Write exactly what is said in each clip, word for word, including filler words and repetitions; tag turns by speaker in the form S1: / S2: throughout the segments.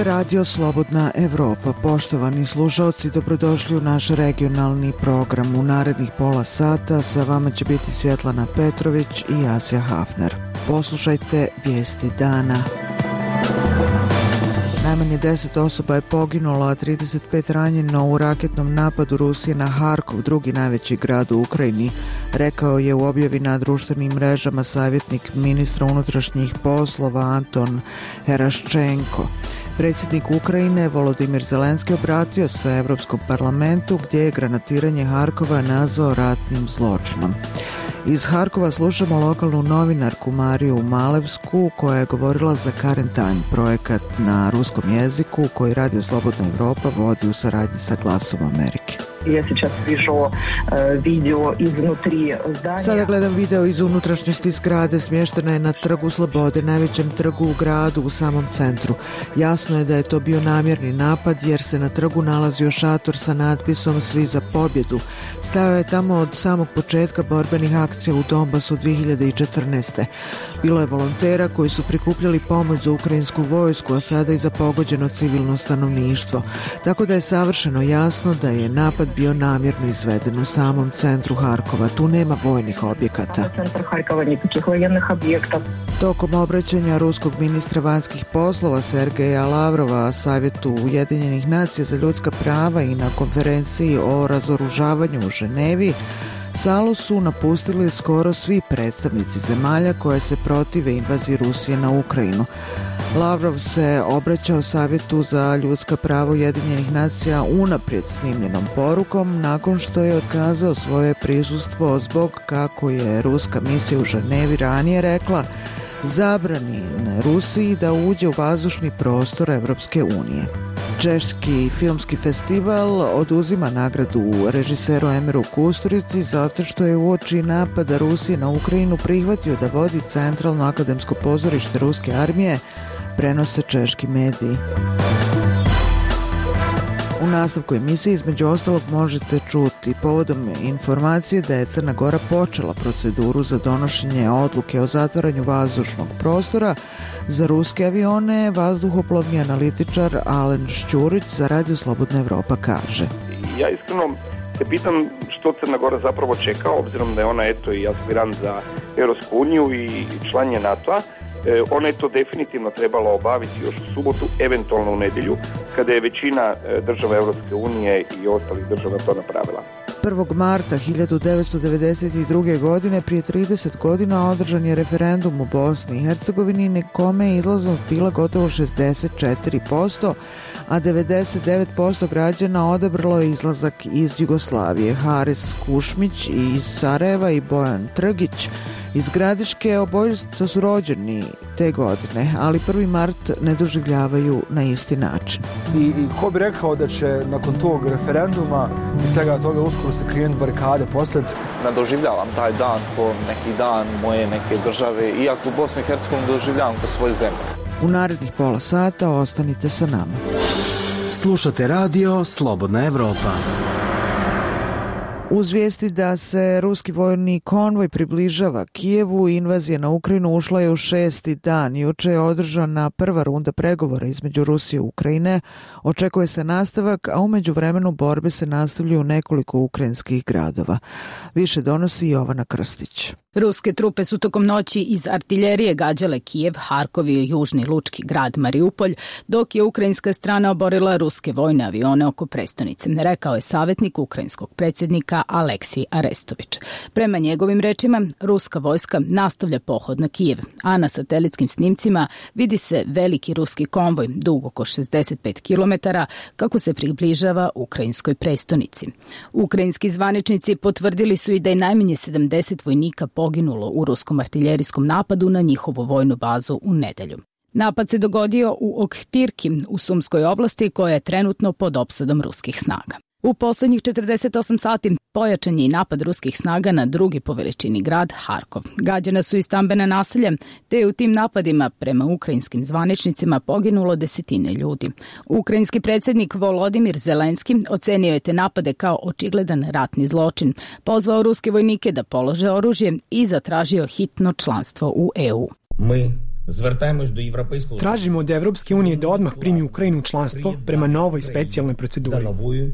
S1: je Radio Slobodna Evropa. Poštovani slušalci, dobrodošli u naš regionalni program. U narednih pola sata sa vama će biti Svjetlana Petrović i Asja Hafner. Poslušajte vijesti dana. Najmanje deset osoba je poginulo, a trideset pet ranjeno u raketnom napadu Rusije na Harkov, drugi najveći grad u Ukrajini, rekao je u objavi na društvenim mrežama savjetnik ministra unutrašnjih poslova Anton Heraščenko. Predsjednik Ukrajine Volodimir Zelenski obratio se Evropskom parlamentu gdje je granatiranje Harkova nazvao ratnim zločinom. Iz Harkova slušamo lokalnu novinarku Mariju Malevsku koja je govorila za Current Time, projekat na ruskom jeziku koji Radio Slobodna Evropa vodi u saradnji sa Glasom Amerike.
S2: Ja сейчас вижу video iznutri zdanja.
S1: Sada gledam video iz unutrašnjosti zgrade, smještena je na Trgu Slobode, najvećem trgu u gradu u samom centru. Jasno je da je to bio namjerni napad jer se na trgu nalazio šator sa natpisom Svi za pobjedu. Stajao je tamo od samog početka borbenih akcija u Donbasu dvije hiljade četrnaeste. Bilo je volontera koji su prikupljali pomoć za ukrajinsku vojsku, a sada i za pogođeno civilno stanovništvo. Tako da je savršeno jasno da je napad bio namjerno izveden u samom centru Harkova. Tu nema vojnih objekata. Tokom obraćanja ruskog ministra vanjskih poslova Sergeja Lavrova Savjetu Ujedinjenih nacija za ljudska prava i na konferenciji o razoružavanju u Ženevi, salu su napustili skoro svi predstavnici zemalja koje se protive invaziji Rusije na Ukrajinu. Lavrov se obraćao Savjetu za ljudska prava Ujedinjenih nacija unaprijed snimljenom porukom nakon što je otkazao svoje prisustvo zbog, kako je ruska misija u Ženevi ranije rekla, zabrani Rusiji da uđe u vazdušni prostor Evropske unije. Češki filmski festival oduzima nagradu režiseru Emeru Kusturici zato što je uoči napada Rusije na Ukrajinu prihvatio da vodi Centralno akademsko pozorište ruske armije, prenose češki mediji. U nastavku emisije između ostalog možete čuti povodom informacije da je Crna Gora počela proceduru za donošenje odluke o zatvaranju vazdušnog prostora za ruske avione. Vazduhoplovni analitičar Alen Šćurić za Radio Slobodna Evropa kaže:
S3: Ja iskreno se pitam što Crna Gora zapravo čeka, obzirom da je ona eto i aspirant za Europsku uniju i član je NATO-a. Ona je to definitivno trebala obaviti još u subotu, eventualno u nedjelju, kada je većina država Europske unije i ostalih država to napravila.
S1: prvog marta hiljadu devetsto devedeset druge. godine, prije trideset godina, održan je referendum u Bosni i Hercegovini na kome je izlaznost bila gotovo šezdeset četiri posto, a devedeset devet posto građana odabralo je izlazak iz Jugoslavije. Haris Kušmić iz Sarajeva i Bojan Trgić iz Gradiške, obojica su rođeni te godine, ali prvi mart ne doživljavaju na isti način.
S4: I, i ko bi rekao da će nakon tog referenduma i svega toga uskoro se krenuti barikade posled?
S5: Ne doživljavam taj dan ko neki dan moje neke države, iako u Bosnu i Hercegovini doživljavam kao svoju zemlju.
S1: U narednih pola sata ostanite sa nama.
S6: Slušate Radio Slobodna Evropa.
S1: Uz vijesti da se ruski vojni konvoj približava Kijevu, invazija na Ukrajinu ušla je u šesti dan. Juče je održana prva runda pregovora između Rusije i Ukrajine. Očekuje se nastavak, a u međuvremenu borbe se nastavljaju u nekoliko ukrajinskih gradova. Više donosi Jovana Krstić.
S7: Ruske trupe su tokom noći iz artiljerije gađale Kijev, Harkov i južni lučki grad Mariupolj, dok je ukrajinska strana oborila ruske vojne avione oko prestonice, rekao je savjetnik ukrajinskog predsjednika Aleksij Arestović. Prema njegovim rečima, ruska vojska nastavlja pohod na Kijev, a na satelitskim snimcima vidi se veliki ruski konvoj, dug oko šezdeset pet kilometara, kako se približava ukrajinskoj prestonici. Ukrajinski zvaničnici potvrdili su i da je najmanje sedamdeset vojnika poginulo u ruskom artiljerijskom napadu na njihovu vojnu bazu u nedelju. Napad se dogodio u Oktirki u Sumskoj oblasti koja je trenutno pod opsadom ruskih snaga. U posljednjih četrdeset osam sati pojačan je i napad ruskih snaga na drugi po veličini grad Harkov. Gađana su i stambena naselja, te je u tim napadima prema ukrajinskim zvaničnicima poginulo desetine ljudi. Ukrajinski predsjednik Volodimir Zelenski ocenio je te napade kao očigledan ratni zločin, pozvao ruske vojnike da polože oružje i zatražio hitno članstvo u E U.
S8: Mi Tražimo od Evropske unije da odmah primi Ukrajinu u članstvo prema novoj specijalnoj proceduri.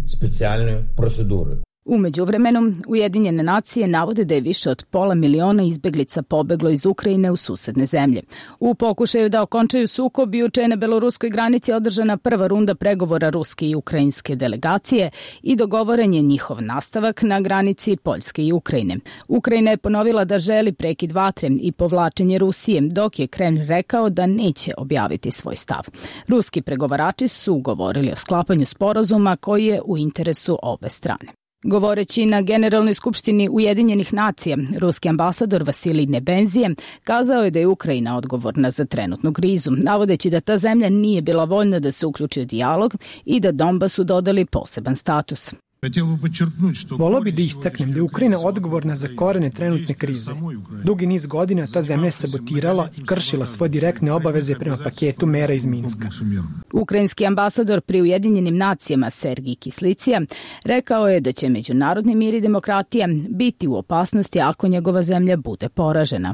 S7: U međuvremenu, Ujedinjene nacije navode da je više od pola miliona izbeglica pobeglo iz Ukrajine u susedne zemlje. U pokušaju da okončaju sukob, juče je na beloruskoj granici održana prva runda pregovora ruske i ukrajinske delegacije i dogovoren je njihov nastavak na granici Poljske i Ukrajine. Ukrajina je ponovila da želi prekid vatre i povlačenje Rusije, dok je Kremlj rekao da neće objaviti svoj stav. Ruski pregovarači su govorili o sklapanju sporazuma koji je u interesu obe strane. Govoreći na Generalnoj skupštini Ujedinjenih nacija, ruski ambasador Vasilij Nebenzije kazao je da je Ukrajina odgovorna za trenutnu krizu, navodeći da ta zemlja nije bila voljna da se uključi u dijalog i da Donbasu dodali poseban status.
S8: Volao bi da istaknem da je Ukrajina odgovorna za korene trenutne krize. Dugi niz godina ta zemlja je sabotirala i kršila svoje direktne obaveze prema paketu mera iz Minska.
S7: Ukrajinski ambasador pri Ujedinjenim nacijama Sergij Kislicija rekao je da će međunarodni mir i demokratija biti u opasnosti ako njegova zemlja bude poražena.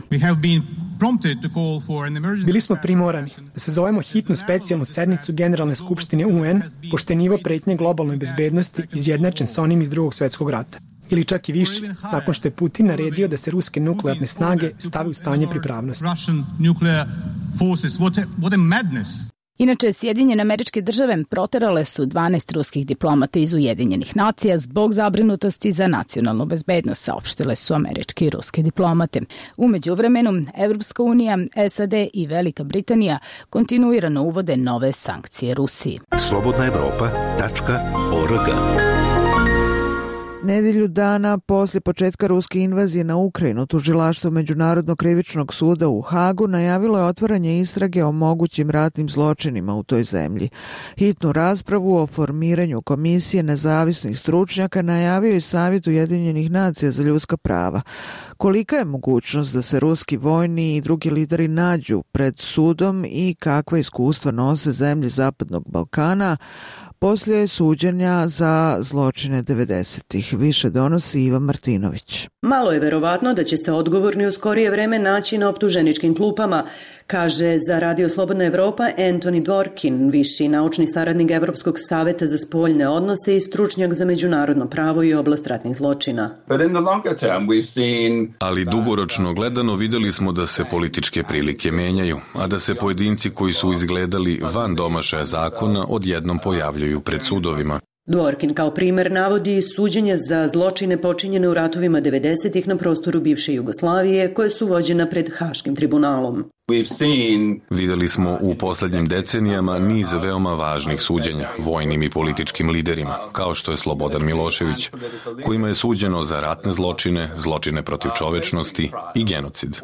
S8: Bili smo primorani da se zovemo hitnu specijalnu sednicu Generalne skupštine U N, pošto je nivo pretnje globalnoj bezbednosti izjednačen sa onim iz drugog svjetskog rata. Ili čak i više, nakon što je Putin naredio da se ruske nuklearne snage stave u stanje pripravnosti.
S7: Inače, Sjedinjene Američke Države proterale su dvanaest ruskih diplomata iz Ujedinjenih nacija zbog zabrinutosti za nacionalnu bezbednost, saopštile su američke i ruske diplomate. U međuvremenu, Evropska unija, S A D i Velika Britanija kontinuirano uvode nove sankcije Rusiji.
S9: slobodna evropa tačka org.
S1: Nedelju dana poslije početka ruske invazije na Ukrajinu, tužilaštvo Međunarodnog krivičnog suda u Hagu najavilo je otvaranje istrage o mogućim ratnim zločinima u toj zemlji. Hitnu raspravu o formiranju komisije nezavisnih stručnjaka najavio i Savjet Ujedinjenih nacija za ljudska prava. Kolika je mogućnost da se ruski vojni i drugi lideri nađu pred sudom i kakva iskustva nose zemlje Zapadnog Balkana poslije suđenja za zločine devedesetih? Više donosi Iva Martinović.
S10: Malo je verovatno da će se odgovorni u skorije vreme naći na optuženičkim klupama, kaže za Radio Slobodna Evropa Anthony Dworkin, viši naučni saradnik Evropskog saveta za spoljne odnose i stručnjak za međunarodno pravo i oblast ratnih zločina.
S11: Ali dugoročno gledano vidjeli smo da se političke prilike menjaju, a da se pojedinci koji su izgledali van domašaja zakona odjednom pojavljuju pred sudovima.
S10: Dworkin kao primer navodi suđenja za zločine počinjene u ratovima devedesetih na prostoru bivše Jugoslavije, koje su vođena pred Haškim tribunalom.
S11: Vidjeli smo u posljednjim decenijama niz veoma važnih suđenja vojnim i političkim liderima, kao što je Slobodan Milošević, kojima je suđeno za ratne zločine, zločine protiv čovečnosti i genocid.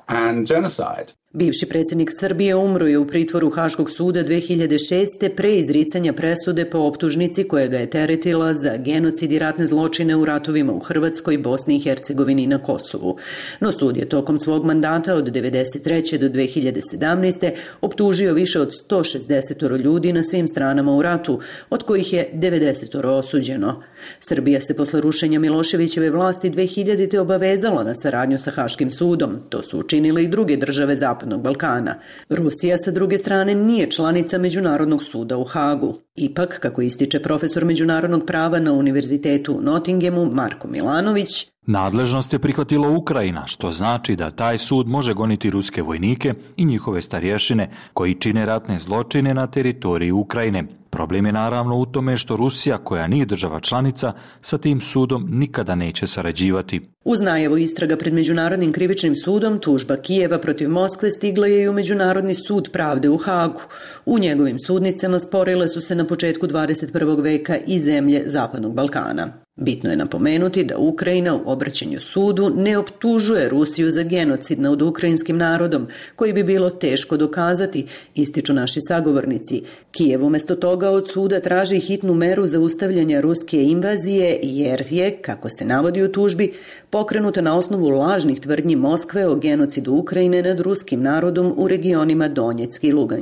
S10: Bivši predsjednik Srbije umro je u pritvoru Haškog suda dve hiljade šeste pre izricanja presude po optužnici koja ga je teretila za genocid i ratne zločine u ratovima u Hrvatskoj, Bosni i Hercegovini i na Kosovu. No sud je tokom svog mandata od devedeset treće do dve hiljade sedamnaeste optužio više od sto šezdeset ljudi na svim stranama u ratu, od kojih je devedeset osuđeno. Srbija se posle rušenja Miloševićeve vlasti dve hiljadite obavezala na saradnju sa Haškim sudom. To su učinile i druge države Zapadnog Balkana. Rusija, sa druge strane, nije članica Međunarodnog suda u Hagu. Ipak, kako ističe profesor međunarodnog prava na Univerzitetu u Nottinghamu Marko Milanović,
S12: nadležnost je prihvatila Ukrajina, što znači da taj sud može goniti ruske vojnike i njihove starješine koji čine ratne zločine na teritoriji Ukrajine. Problem je naravno u tome što Rusija, koja nije država članica, sa tim sudom nikada neće sarađivati.
S10: Uz najavu istraga pred Međunarodnim krivičnim sudom, tužba Kijeva protiv Moskve stigla je i u Međunarodni sud pravde u Hagu. U njegovim sudnicama sporile su se na početku dvadeset prvog veka i zemlje Zapadnog Balkana. Bitno je napomenuti da Ukrajina u obraćanju sudu ne optužuje Rusiju za genocid nad ukrajinskim narodom, koji bi bilo teško dokazati, ističu naši sagovornici. Kijev umjesto toga od suda traži hitnu meru zaustavljanja ruske invazije jer je, kako se navodi u tužbi, pokrenuta na osnovu lažnih tvrdnji Moskve o genocidu Ukrajine nad ruskim narodom u regionima Donjeck i Lugansk.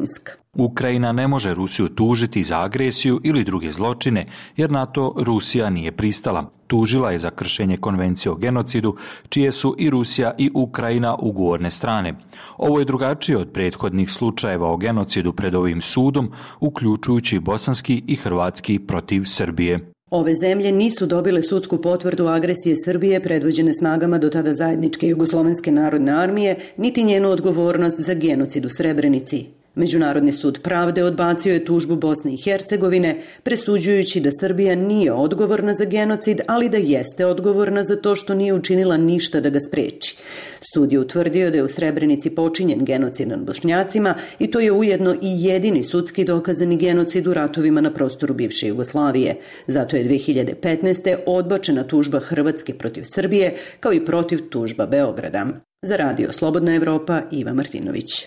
S12: Ukrajina ne može Rusiju tužiti za agresiju ili druge zločine, jer na to Rusija nije pristala. Tužila je za kršenje konvencije o genocidu, čije su i Rusija i Ukrajina ugovorne strane. Ovo je drugačije od prethodnih slučajeva o genocidu pred ovim sudom, uključujući bosanski i hrvatski protiv Srbije.
S10: Ove zemlje nisu dobile sudsku potvrdu agresije Srbije predvođene snagama do tada zajedničke Jugoslovenske narodne armije, niti njenu odgovornost za genocid u Srebrenici. Međunarodni sud pravde odbacio je tužbu Bosne i Hercegovine, presuđujući da Srbija nije odgovorna za genocid, ali da jeste odgovorna za to što nije učinila ništa da ga spreči. Sud je utvrdio da je u Srebrenici počinjen genocid nad Bošnjacima i to je ujedno i jedini sudski dokazani genocid u ratovima na prostoru bivše Jugoslavije. Zato je dve hiljade petnaeste. odbačena tužba Hrvatske protiv Srbije, kao i protiv tužba Beograda. Za Radio Slobodna Evropa, Iva Martinović.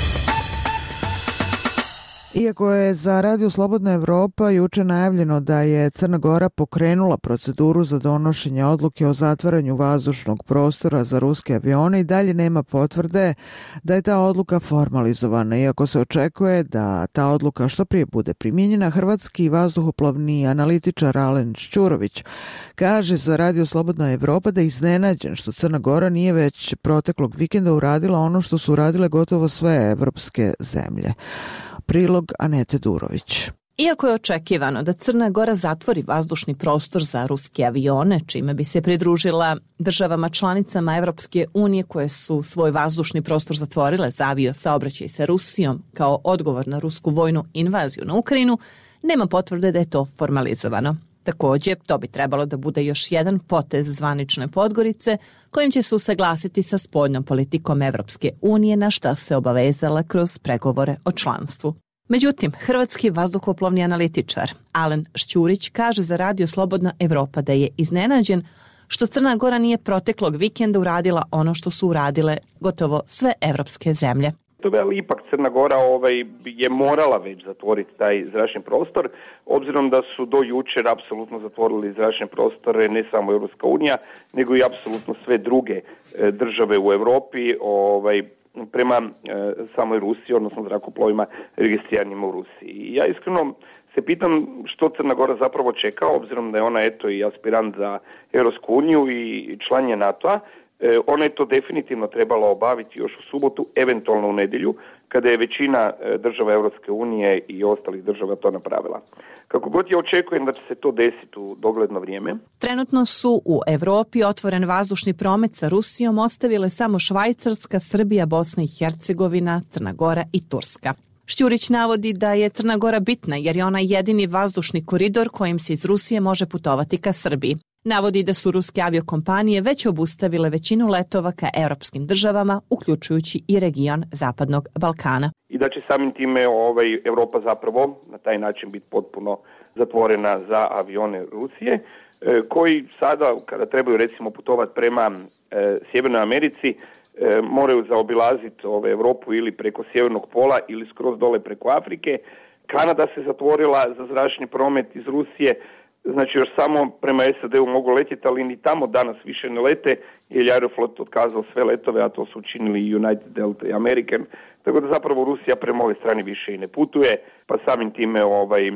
S1: Iako je za Radio Slobodna Evropa juče najavljeno da je Crna Gora pokrenula proceduru za donošenje odluke o zatvaranju vazdušnog prostora za ruske avione, i dalje nema potvrde da je ta odluka formalizovana. Iako se očekuje da ta odluka što prije bude primijenjena, hrvatski vazduhoplovni analitičar Alen Šćurović kaže za Radio Slobodna Evropa da je iznenađen što Crna Gora nije već proteklog vikenda uradila ono što su uradile gotovo sve evropske zemlje. Prilog Anete Durović.
S13: Iako je očekivano da Crna Gora zatvori vazdušni prostor za ruske avione, čime bi se pridružila državama članicama Evropske unije koje su svoj vazdušni prostor zatvorile za avio saobraćaj sa Rusijom kao odgovor na rusku vojnu invaziju na Ukrajinu, nema potvrde da je to formalizovano. Također, to bi trebalo da bude još jedan potez zvanične Podgorice kojim će se usaglasiti sa spoljnom politikom Evropske unije, na šta se obavezala kroz pregovore o članstvu. Međutim, hrvatski vazduhoplovni analitičar Alen Šćurić kaže za Radio Slobodna Evropa da je iznenađen što Crna Gora nije proteklog vikenda uradila ono što su uradile gotovo sve evropske zemlje.
S3: Ali ipak Crna Gora ovaj, je morala već zatvoriti taj zračni prostor, obzirom da su do jučer apsolutno zatvorili zračne prostore ne samo Europska unija, nego i apsolutno sve druge e, države u Europi ovaj, prema e, samoj Rusiji, odnosno zrakoplovima registriranima u Rusiji. I ja iskreno se pitam što Crna Gora zapravo čeka, obzirom da je ona eto i aspirant za Europsku uniju i član je NATO-a. E, ona je to definitivno trebala obaviti još u subotu, eventualno u nedjelju, kada je većina država Europske unije i ostalih država to napravila. Kako god ja očekujem da će se to desiti u dogledno vrijeme.
S13: Trenutno su u Evropi otvoren vazdušni promet sa Rusijom ostavile samo Švajcarska, Srbija, Bosna i Hercegovina, Crna Gora i Turska. Šćurić navodi da je Crna Gora bitna jer je ona jedini vazdušni koridor kojim se iz Rusije može putovati ka Srbiji. Navodi da su ruske aviokompanije već obustavile većinu letova ka europskim državama, uključujući i region Zapadnog Balkana.
S3: I da će samim time ovaj, Europa zapravo na taj način biti potpuno zatvorena za avione Rusije, e, koji sada, kada trebaju recimo putovati prema e, Sjevernoj Americi, e, moraju zaobilaziti ove Europu ili preko Sjevernog pola ili skroz dole preko Afrike. Kanada se zatvorila za zračni promet iz Rusije. Znači još samo prema S A D-u mogu letjeti, ali ni tamo danas više ne lete, jer je Aeroflot otkazao sve letove, a to su učinili i United, Delta i American. Tako da zapravo Rusija prema ove strani više i ne putuje, pa samim time ovaj, e,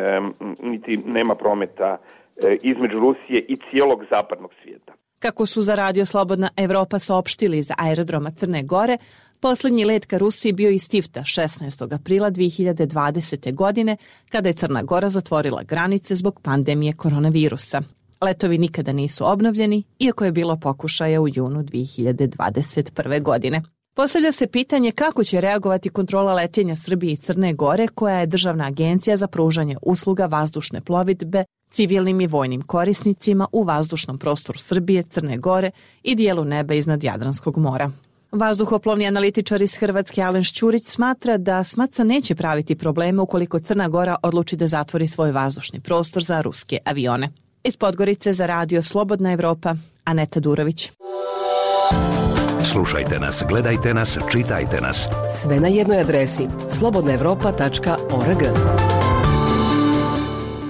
S3: niti nema prometa e, između Rusije i cijelog zapadnog svijeta.
S13: Kako su za Radio Slobodna Evropa saopštili iz aerodroma Crne Gore, posljednji let ka Rusiji bio iz Tifta šesnaestog aprila dve hiljade dvadesete. godine, kada je Crna Gora zatvorila granice zbog pandemije koronavirusa. Letovi nikada nisu obnovljeni, iako je bilo pokušaja u junu dve hiljade dvadeset prve. godine. Postavlja se pitanje kako će reagovati kontrola letenja Srbije i Crne Gore, koja je državna agencija za pružanje usluga vazdušne plovidbe civilnim i vojnim korisnicima u vazdušnom prostoru Srbije, Crne Gore i dijelu neba iznad Jadranskog mora. Vazduhoplovni analitičar iz Hrvatske Alen Šćurić smatra da SMATSA neće praviti probleme ukoliko Crna Gora odluči da zatvori svoj vazdušni prostor za ruske avione. Iz Podgorice za Radio Slobodna Evropa, Aneta Durović.
S9: Slušajte nas, gledajte nas, čitajte nas.
S14: Sve na jednoj adresi slobodna evropa tačka org.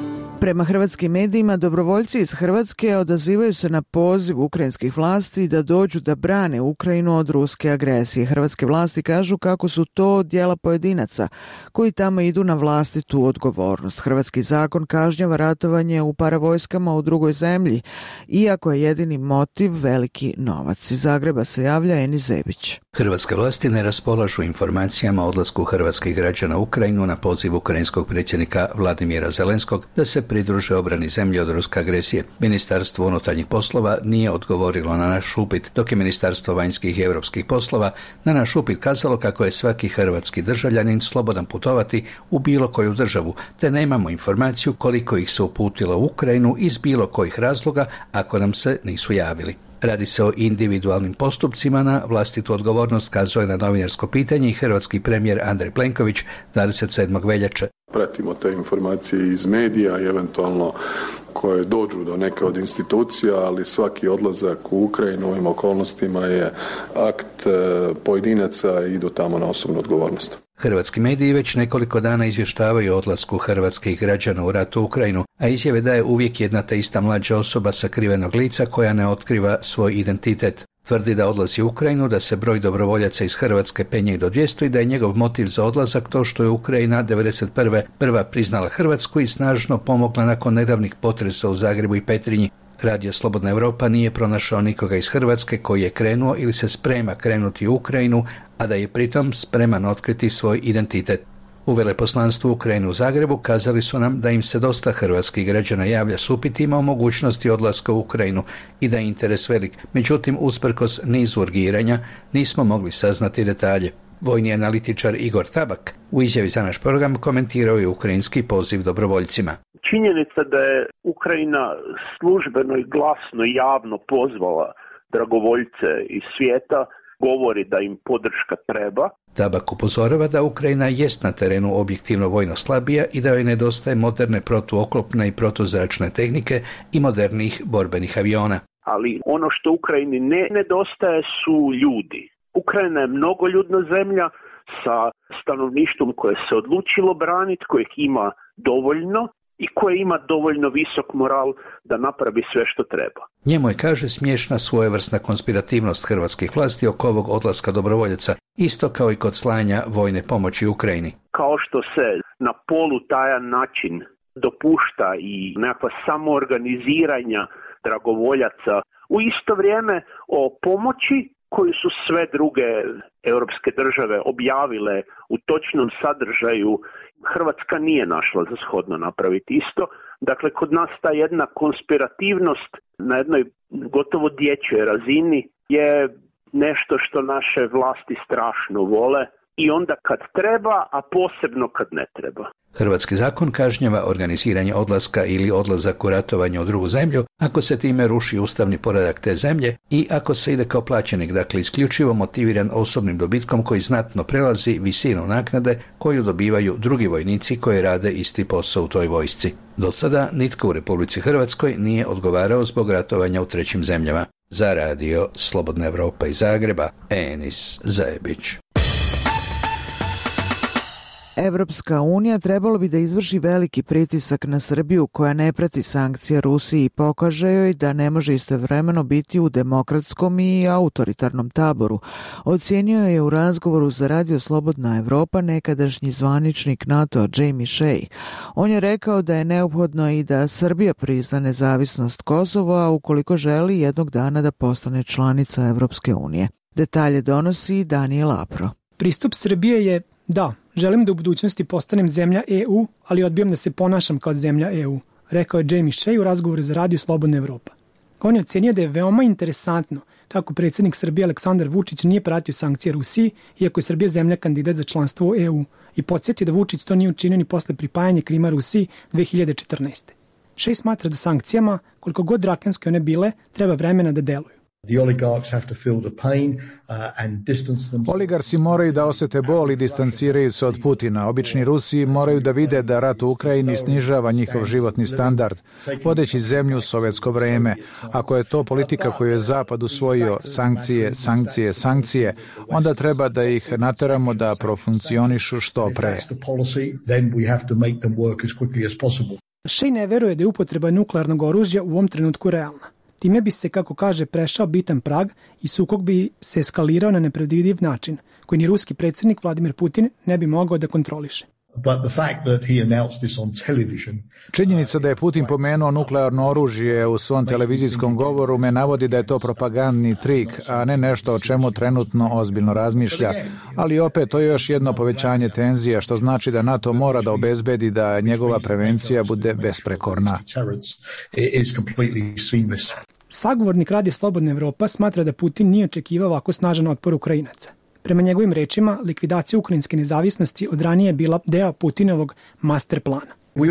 S1: Prema hrvatskim medijima, dobrovoljci iz Hrvatske odazivaju se na poziv ukrajinskih vlasti da dođu da brane Ukrajinu od ruske agresije. Hrvatske vlasti kažu kako su to djela pojedinaca koji tamo idu na vlastitu odgovornost. Hrvatski zakon kažnjava ratovanje u paravojskama u drugoj zemlji, iako je jedini motiv veliki novac. Iz Zagreba se javlja Eni Zebić.
S14: Hrvatske vlasti ne raspolažu informacijama o odlasku hrvatskih građana u Ukrajinu na poziv ukrajinskog predsjednika Vladimira Zelenskog da se pridruže obrani zemlje od ruske agresije. Ministarstvo unutarnjih poslova nije odgovorilo na naš upit, dok je Ministarstvo vanjskih i europskih poslova na naš upit kazalo kako je svaki hrvatski državljanin slobodan putovati u bilo koju državu, te nemamo informaciju koliko ih se uputilo u Ukrajinu iz bilo kojih razloga ako nam se nisu javili. Radi se o individualnim postupcima na vlastitu odgovornost, kazao je na novinarsko pitanje i hrvatski premijer Andrej Plenković dvadeset sedmog veljače.
S15: Pratimo te informacije iz medija i eventualno koje dođu do neke od institucija, ali svaki odlazak u Ukrajinu u ovim okolnostima je akt pojedinaca i idu tamo na osobnu odgovornost.
S14: Hrvatski mediji već nekoliko dana izvještavaju o odlasku hrvatskih građana u rat u Ukrajinu, a izjave daje uvijek jedna te ista mlađa osoba sakrivenog lica koja ne otkriva svoj identitet. Tvrdi da odlazi u Ukrajinu, da se broj dobrovoljaca iz Hrvatske penje do dvjesto i da je njegov motiv za odlazak to što je Ukrajina devedeset prve prva priznala Hrvatsku i snažno pomogla nakon nedavnih potresa u Zagrebu i Petrinji. Radio Slobodna Europa nije pronašao nikoga iz Hrvatske koji je krenuo ili se sprema krenuti u Ukrajinu, a da je pritom spreman otkriti svoj identitet. U veleposlanstvu Ukrajine u Zagrebu kazali su nam da im se dosta hrvatskih građana javlja s upitima o mogućnosti odlaska u Ukrajinu i da je interes velik. Međutim, usprkos nizu urgiranja nismo mogli saznati detalje. Vojni analitičar Igor Tabak u izjavi za naš program komentirao je ukrajinski poziv dobrovoljcima.
S16: Činjenica da je Ukrajina službeno i glasno i javno pozvala dragovoljce iz svijeta govori da im podrška treba.
S14: Tabak upozorava da Ukrajina jest na terenu objektivno vojno slabija i da joj nedostaje moderne protuoklopne i protuzračne tehnike i modernih borbenih aviona.
S16: Ali ono što Ukrajini ne nedostaje su ljudi. Ukrajina je mnogoljudna zemlja sa stanovništvom koje se odlučilo braniti, kojeg ima dovoljno i koje ima dovoljno visok moral da napravi sve što treba.
S14: Njemu je, kaže, smiješna svojevrsna konspirativnost hrvatskih vlasti oko ovog odlaska dobrovoljaca, isto kao i kod slanja vojne pomoći Ukrajini.
S16: Kao što se na polutajan način dopušta i nekakva samoorganiziranja dragovoljaca u isto vrijeme o pomoći koju su sve druge europske države objavile u točnom sadržaju, Hrvatska nije našla za shodno napraviti isto. Dakle, kod nas ta jedna konspirativnost na jednoj gotovo dječjoj razini je nešto što naše vlasti strašno vole i onda kad treba, a posebno kad ne treba.
S14: Hrvatski zakon kažnjava organiziranje odlaska ili odlazak u ratovanje u drugu zemlju ako se time ruši ustavni poredak te zemlje i ako se ide kao plaćenik, dakle isključivo motiviran osobnim dobitkom koji znatno prelazi visinu naknade koju dobivaju drugi vojnici koji rade isti posao u toj vojsci. Do sada nitko u Republici Hrvatskoj nije odgovarao zbog ratovanja u trećim zemljama. Za radio Slobodna Europa iz Zagreba, Enis Zajebić.
S1: Evropska unija trebalo bi da izvrši veliki pritisak na Srbiju koja ne prati sankcije Rusiji i pokaže joj da ne može istovremeno biti u demokratskom i autoritarnom taboru. Ocijenio je u razgovoru za radio Slobodna Evropa nekadašnji zvaničnik NATO-a Jamie Shea. On je rekao da je neophodno i da Srbija prizna nezavisnost Kosova ukoliko želi jednog dana da postane članica Evropske unije. Detalje donosi Daniel Apro.
S8: Pristup Srbije je da, želim da u budućnosti postanem zemlja E U, ali odbijam da se ponašam kao zemlja E U, rekao je Jamie Shea u razgovoru za radio Slobodna Evropa. On je ocenio da je veoma interesantno kako predsjednik Srbije Aleksandar Vučić nije pratio sankcije Rusiji, iako je Srbija zemlja kandidat za članstvo u E U, i podsjetio da Vučić to nije učinio ni posle pripajanja Krima Rusiji dve hiljade četrnaeste. Shea smatra da sankcijama, koliko god drakonske one bile, treba vremena da deluju.
S17: Oligarsi moraju da osete bol i distanciraju se od Putina. Obični Rusi moraju da vide da rat u Ukrajini snižava njihov životni standard, vodeći zemlju u sovjetsko vreme. Ako je to politika koju je Zapad usvojio, sankcije, sankcije, sankcije, onda treba da ih nateramo da profunkcionišu što pre.
S8: Shea ne veruje da je upotreba nuklearnog oružja u ovom trenutku realna. Time bi se, kako kaže, prešao bitan prag i sukob bi se eskalirao na nepredvidiv način, koji ni ruski predsjednik Vladimir Putin ne bi mogao da kontroliše.
S17: Činjenica da je Putin pomenuo nuklearno oružje u svom televizijskom govoru me navodi da je to propagandni trik, a ne nešto o čemu trenutno ozbiljno razmišlja. Ali opet to je još jedno povećanje tenzija, što znači da NATO mora da obezbedi da njegova prevencija bude besprekorna.
S8: Sagovornik Radija Slobodna Evropa smatra da Putin nije očekivao ovako snažan otpor Ukrajinaca. Prema njegovim rečima, likvidacija ukrajinske nezavisnosti od ranije je bila deo Putinovog master plana.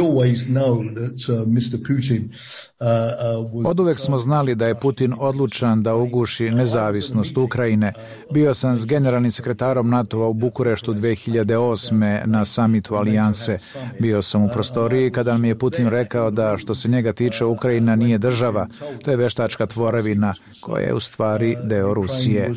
S17: Oduvek smo znali da je Putin odlučan da uguši nezavisnost Ukrajine. Bio sam s generalnim sekretarom NATO-a u Bukureštu dve hiljade osme na samitu Alijanse. Bio sam u prostoriji kada mi je Putin rekao da što se njega tiče Ukrajina nije država, to je veštačka tvorevina koja je u stvari deo Rusije.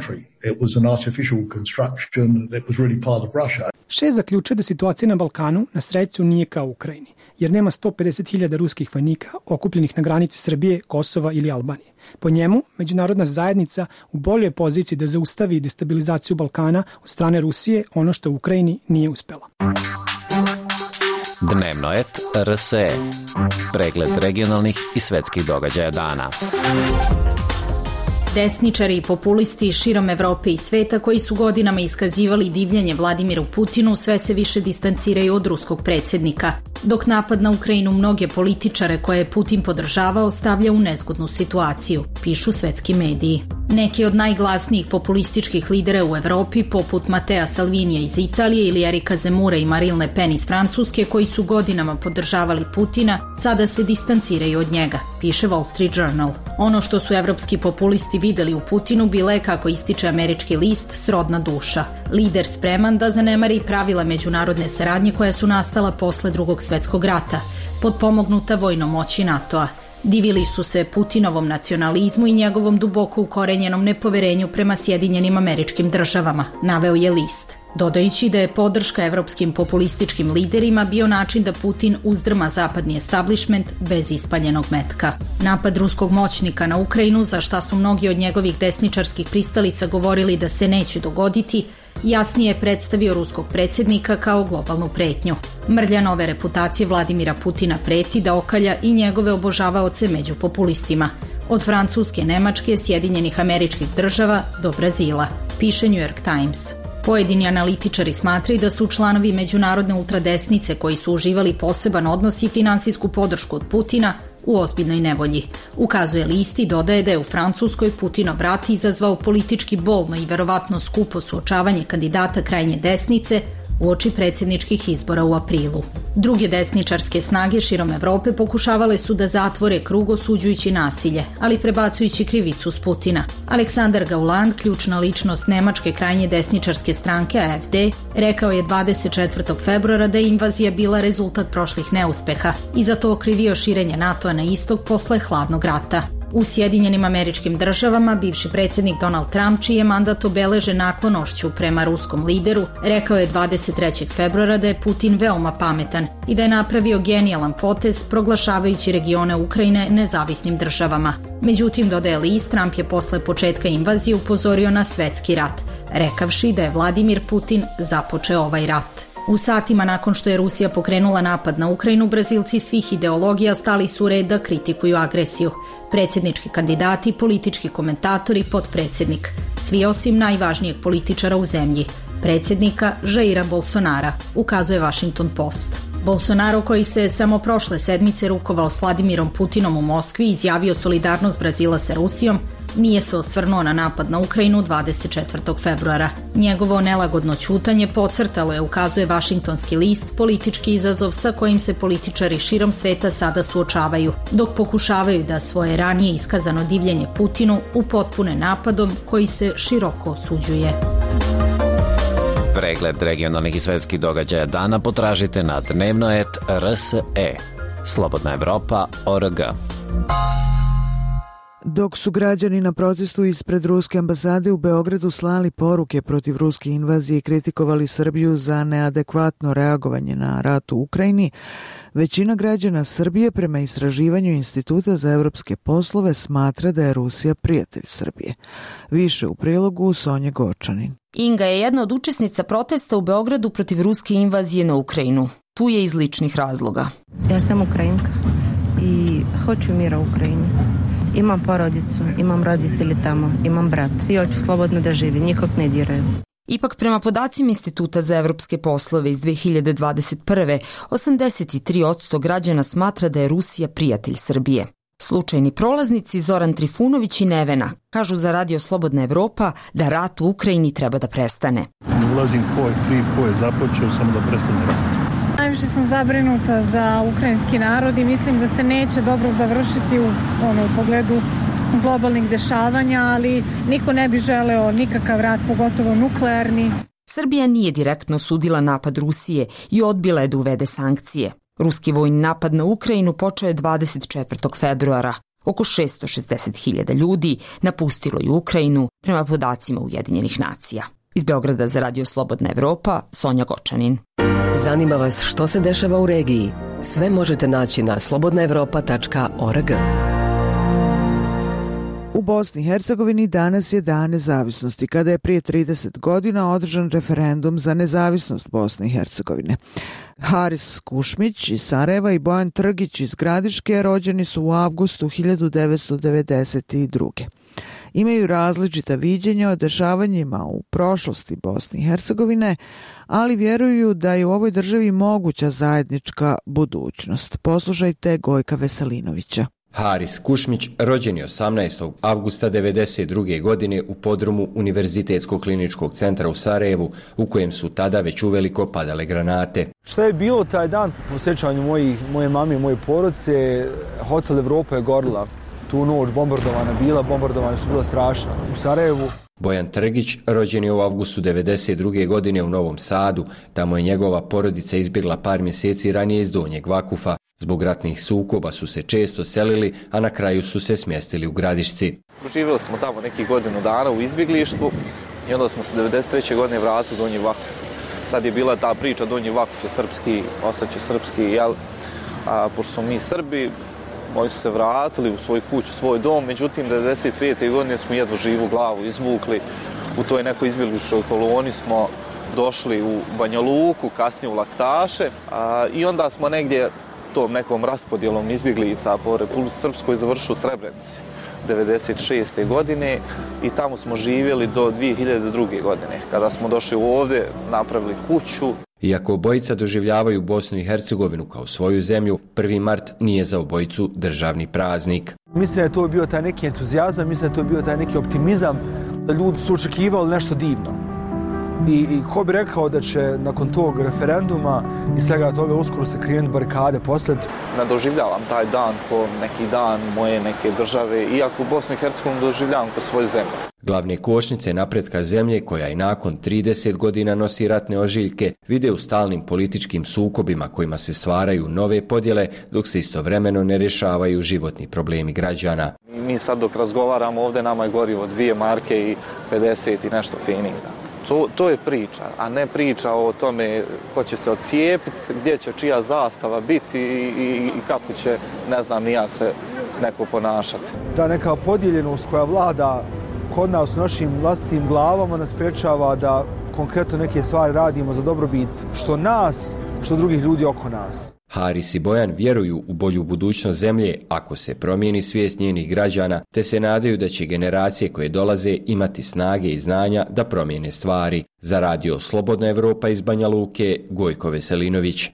S8: Shea zaključuje da situacija na Balkanu na sreću nije kao u Ukrajini, jer nema sto pedeset hiljada ruskih vojnika okupljenih na granici Srbije, Kosova ili Albanije. Po njemu, međunarodna zajednica u boljoj poziciji da zaustavi destabilizaciju Balkana od strane Rusije, ono što u Ukrajini nije uspela.
S18: Dnevno et R S E. Pregled regionalnih i svetskih događaja dana.
S7: Desničari i populisti širom Evrope i sveta koji su godinama iskazivali divljenje Vladimiru Putinu sve se više distanciraju od ruskog predsjednika, dok napad na Ukrajinu mnoge političare koje je Putin podržavao stavlja u nezgodnu situaciju, pišu svetski mediji. Neki od najglasnijih populističkih lidera u Evropi, poput Matea Salvinija iz Italije ili Erika Zemura i Marine Le Pen iz Francuske, koji su godinama podržavali Putina, sada se distanciraju od njega, piše Wall Street Journal. Ono što su evropski populisti videli u Putinu bila je, kako ističe američki list, srodna duša. Lider spreman da zanemari pravila međunarodne saradnje koja su nastala posle Drugog svetskog rata, potpomognuta vojnom moći NATO-a. Divili su se Putinovom nacionalizmu i njegovom duboko ukorenjenom nepoverenju prema Sjedinjenim Američkim Državama, naveo je list, dodajući da je podrška evropskim populističkim liderima bio način da Putin uzdrma zapadni establishment bez ispaljenog metka. Napad ruskog moćnika na Ukrajinu, za šta su mnogi od njegovih desničarskih pristalica govorili da se neće dogoditi, jasnije je predstavio ruskog predsjednika kao globalnu pretnju. Mrlja nove reputacije Vladimira Putina preti da okalja i njegove obožavaoce među populistima, od Francuske, Nemačke, Sjedinjenih Američkih Država do Brazila, piše New York Times. Pojedini analitičari smatraju da su članovi međunarodne ultradesnice koji su uživali poseban odnos i finansijsku podršku od Putina u ozbiljnoj nevolji. Ukazuje list i dodaje da je u Francuskoj Putinov rat izazvao politički bolno i verovatno skupo suočavanje kandidata krajnje desnice uoči predsjedničkih izbora u aprilu. Druge desničarske snage širom Evrope pokušavale su da zatvore krug osuđujući nasilje, ali prebacujući krivicu s Putina. Aleksandar Gauland, ključna ličnost nemačke krajnje desničarske stranke A F D, rekao je dvadeset četvrtog februara da je invazija bila rezultat prošlih neuspeha i za to okrivio širenje NATO-a na istok posle hladnog rata. U Sjedinjenim Američkim Državama bivši predsjednik Donald Trump, čiji je mandat obeležen naklonošću prema ruskom lideru, rekao je dvadeset trećeg februara da je Putin veoma pametan i da je napravio genijalan potez proglašavajući regione Ukrajine nezavisnim državama. Međutim, dodaje list, Trump je posle početka invazije upozorio na svetski rat, rekavši da je Vladimir Putin započeo ovaj rat. U satima nakon što je Rusija pokrenula napad na Ukrajinu, Brazilci svih ideologija stali su u red da kritikuju agresiju. Predsjednički kandidati, politički komentatori, potpredsjednik. Svi osim najvažnijeg političara u zemlji, predsjednika Jaira Bolsonara, ukazuje Washington Post. Bolsonaro, koji se samo prošle sedmice rukovao s Vladimirom Putinom u Moskvi, izjavio solidarnost Brazila sa Rusijom, nije se osvrnuo na napad na Ukrajinu dvadeset četvrtog februara. Njegovo nelagodno ćutanje podcrtalo je, ukazuje Washingtonski list, politički izazov sa kojim se političari širom sveta sada suočavaju, dok pokušavaju da svoje ranije iskazano divljenje Putinu upotpune napadom koji se široko osuđuje.
S18: Pregled regionalnih i svetskih događaja dana potražite na dnevno et R S E. Slobodna Evropa, O R G.
S1: Dok su građani na protestu ispred ruske ambasade u Beogradu slali poruke protiv ruske invazije i kritikovali Srbiju za neadekvatno reagovanje na rat u Ukrajini, većina građana Srbije prema istraživanju Instituta za evropske poslove smatra da je Rusija prijatelj Srbije. Više u prilogu Sonje Gočanin.
S19: Inga je jedna od učesnica protesta u Beogradu protiv ruske invazije na Ukrajinu. Tu je iz ličnih razloga.
S20: Ja sam Ukrajinka i hoću mira u Ukrajini. Imam porodicu, imam roditelji tamo, imam brat i hoću slobodno da živim, nikog ne diraju.
S19: Ipak prema podacima Instituta za evropske poslove iz dve hiljade dvadeset prve. osamdeset tri posto građana smatra da je Rusija prijatelj Srbije. Slučajni prolaznici Zoran Trifunović i Nevena kažu za Radio Slobodna Evropa da rat u Ukrajini treba da prestane.
S21: Ne ulazim ko je kriv, ko je započeo, samo da prestane rat.
S22: Najviše sam zabrinuta za ukrajinski narod i mislim da se neće dobro završiti u, ono, u pogledu globalnih dešavanja, ali niko ne bi želeo nikakav rat, pogotovo nuklearni.
S19: Srbija nije direktno sudila napad Rusije i odbila je da uvede sankcije. Ruski vojni napad na Ukrajinu počeo je dvadeset četvrtog februara. Oko šesto šezdeset hiljada ljudi napustilo je Ukrajinu prema podacima Ujedinjenih nacija. Iz Beograda za Radio Slobodna Evropa, Sonja Gočanin.
S23: Zanima vas što se dešava u regiji? Sve možete naći na slobodna evropa tačka org.
S1: U Bosni i Hercegovini danas je Dan nezavisnosti, kada je prije trideset godina održan referendum za nezavisnost Bosne i Hercegovine. Haris Kušmić iz Sarajeva i Bojan Trgić iz Gradiške rođeni su u avgustu hiljadu devetsto devedeset druge. Imaju različita viđenja o dešavanjima u prošlosti Bosne i Hercegovine, ali vjeruju da je u ovoj državi moguća zajednička budućnost. Poslušajte Gojka Veselinovića.
S24: Haris Kušmić rođen je osamnaestog avgusta devedeset druge. godine u podrumu Univerzitetskog kliničkog centra u Sarajevu, u kojem su tada već uveliko padale granate.
S4: Šta je bilo taj dan u sjećanju mojih, moje mame i moje porodice? Hotel Evropa je gorila. Tu noć bombardovana bila, bombardovana su bila strašna. U Sarajevu.
S24: Bojan Trgić rođen je u avgustu devedeset druge. godine u Novom Sadu. Tamo je njegova porodica izbjegla par mjeseci ranije iz Donjeg Vakufa. Zbog ratnih sukoba su se često selili, a na kraju su se smjestili u Gradišci.
S5: Živjeli smo tamo nekih godinu dana u izbjeglištvu i onda smo se devedeset treće. godine vratili u Donji Vakuf. Tad je bila ta priča Donji Vakuf je srpski, ostaće srpski, jel? A, pošto smo mi Srbi, moji su se vratili u svoju kuću, svoj dom, međutim devedeset pete. godine smo jedva živu glavu izvukli. U toj nekoj izbjegličkoj koloni smo došli u Banja Luku, kasnije u Laktaše a, i onda smo negdje tom nekom raspodjelom izbjeglica po Republici Srpskoj završili u Srebrenici devedeset šeste. godine i tamo smo živjeli do dvije hiljade druge. godine. Kada smo došli ovdje, napravili kuću.
S24: Iako obojica doživljavaju Bosnu i Hercegovinu kao svoju zemlju, prvi mart nije za obojicu državni praznik.
S4: Mislim da je to bio taj neki entuzijazam, mislim da je to bio taj neki optimizam, da ljudi su očekivali nešto divno. I, i ko bi rekao da će nakon tog referenduma i svega toga uskoro se krenuti barikade poslati.
S5: Ne doživljavam taj dan ko neki dan moje neke države, iako Bosnu i Hercegovinu doživljavam kao svoju zemlju.
S24: Glavne kočnice napretka zemlje, koja i nakon trideset godina nosi ratne ožiljke, vide u stalnim političkim sukobima kojima se stvaraju nove podjele, dok se istovremeno ne rješavaju životni problemi građana.
S5: Mi sad dok razgovaramo ovdje, nama je gorivo dvije marke i pedeset i nešto feninga. To, to je priča, a ne priča o tome ko će se odcijepiti, gdje će čija zastava biti i, i, i kako će, ne znam, ni ja se neko ponašati.
S4: Ta neka podijeljenost koja vlada kod nas u našim vlastitim glavama nas sprečava da konkretno neke stvari radimo za dobrobit što nas, što drugih ljudi oko nas.
S24: Haris i Bojan vjeruju u bolju budućnost zemlje ako se promijeni svijest njenih građana, te se nadaju da će generacije koje dolaze imati snage i znanja da promijene stvari. Za Radio Slobodna Evropa iz Banja Luke, Gojko Veselinović.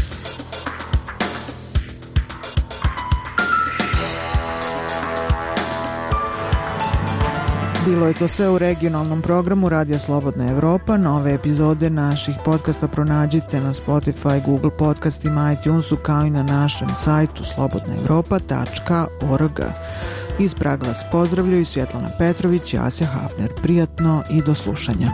S1: Bilo je to sve u regionalnom programu Radija Slobodna Evropa. Nove epizode naših podcasta pronađite na Spotify, Google podcastima, iTunesu, kao i na našem sajtu slobodna evropa tačka org. Iz Praga vas pozdravljaju Svjetlana Petrović i Asja Hafner. Prijatno i do slušanja.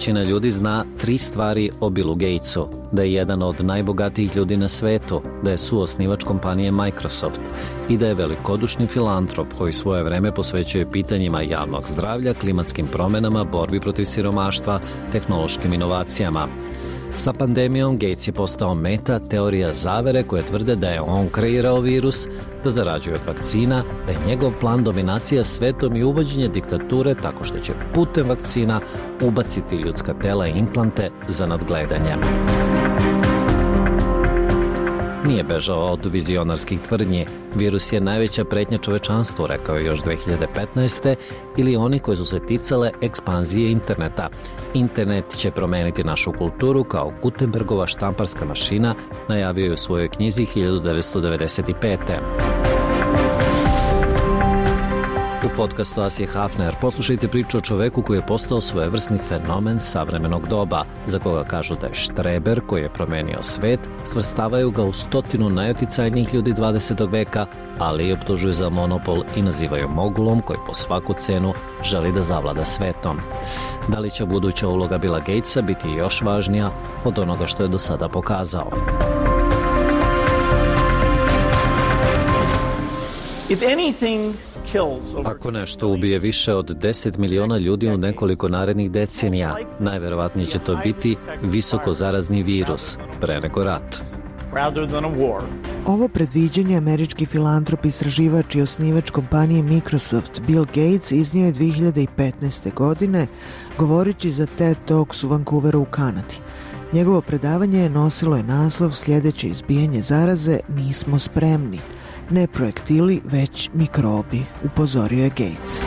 S2: Većina ljudi zna tri stvari o Billu Gatesu. Da je jedan od najbogatijih ljudi na svetu, da je suosnivač kompanije Microsoft i da je velikodušni filantrop koji svoje vreme posvećuje pitanjima javnog zdravlja, klimatskim promenama, borbi protiv siromaštva, tehnološkim inovacijama. Sa pandemijom Gates je postao meta teorija zavere koje tvrde da je on kreirao virus, da zarađuje od vakcina, da je njegov plan dominacija svetom i uvođenje diktature tako što će putem vakcina ubaciti ljudska tela i implante za nadgledanje. Nije bežao od vizionarskih tvrdnji. Virus je najveća pretnja čovečanstvu, rekao je još dve hiljade petnaeste. ili oni koji su se ticale ekspanzije interneta. Internet će promeniti našu kulturu kao Gutenbergova štamparska mašina, najavio je u svojoj knjizi hiljadu devetsto devedeset pete. U podcastu Asije Hafner poslušajte priču o čoveku koji je postao svojevrsni fenomen savremenog doba, za koga kažu da je štreber koji je promenio svet, svrstavaju ga u stotinu najuticajnijih ljudi dvadesetog veka, ali i optužuju za monopol i nazivaju mogulom koji po svaku cenu želi da zavlada svetom. Da li će buduća uloga Billa Gatesa biti još važnija od onoga što je do sada pokazao?
S6: If anything
S2: Ako nešto ubije više od deset miliona ljudi u nekoliko narednih decenija, najverovatnije će to biti visoko zarazni virus, pre nego rat.
S1: Ovo predviđanje američki filantrop, istraživač i osnivač kompanije Microsoft Bill Gates iznio je dve hiljade petnaeste. godine, govoreći za TED Talks u Vancouveru u Kanadi. Njegovo predavanje nosilo je naslov Sljedeće izbijanje zaraze, nismo spremni. Ne projektili, već mikrobi, upozorio je Gates.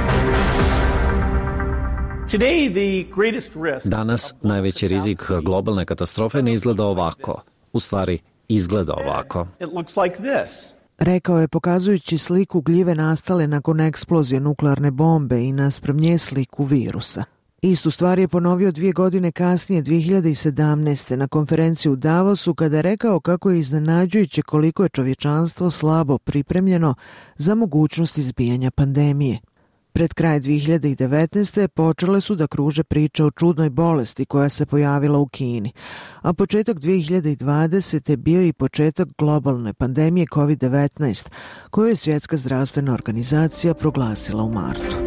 S2: Danas najveći rizik globalne katastrofe ne izgleda ovako. U stvari, izgleda ovako.
S1: Rekao je pokazujući sliku gljive nastale nakon eksplozije nuklearne bombe i naspram nje sliku virusa. Istu stvar je ponovio dvije godine kasnije, dve hiljade sedamnaeste. na konferenciji u Davosu, kada je rekao kako je iznenađujuće koliko je čovječanstvo slabo pripremljeno za mogućnost izbijanja pandemije. Pred kraj dve hiljade devetnaeste. počele su da kruže priče o čudnoj bolesti koja se pojavila u Kini, a početak dve hiljade dvadesete. bio i početak globalne pandemije kovid devetnaest, koju je Svjetska zdravstvena organizacija proglasila u martu.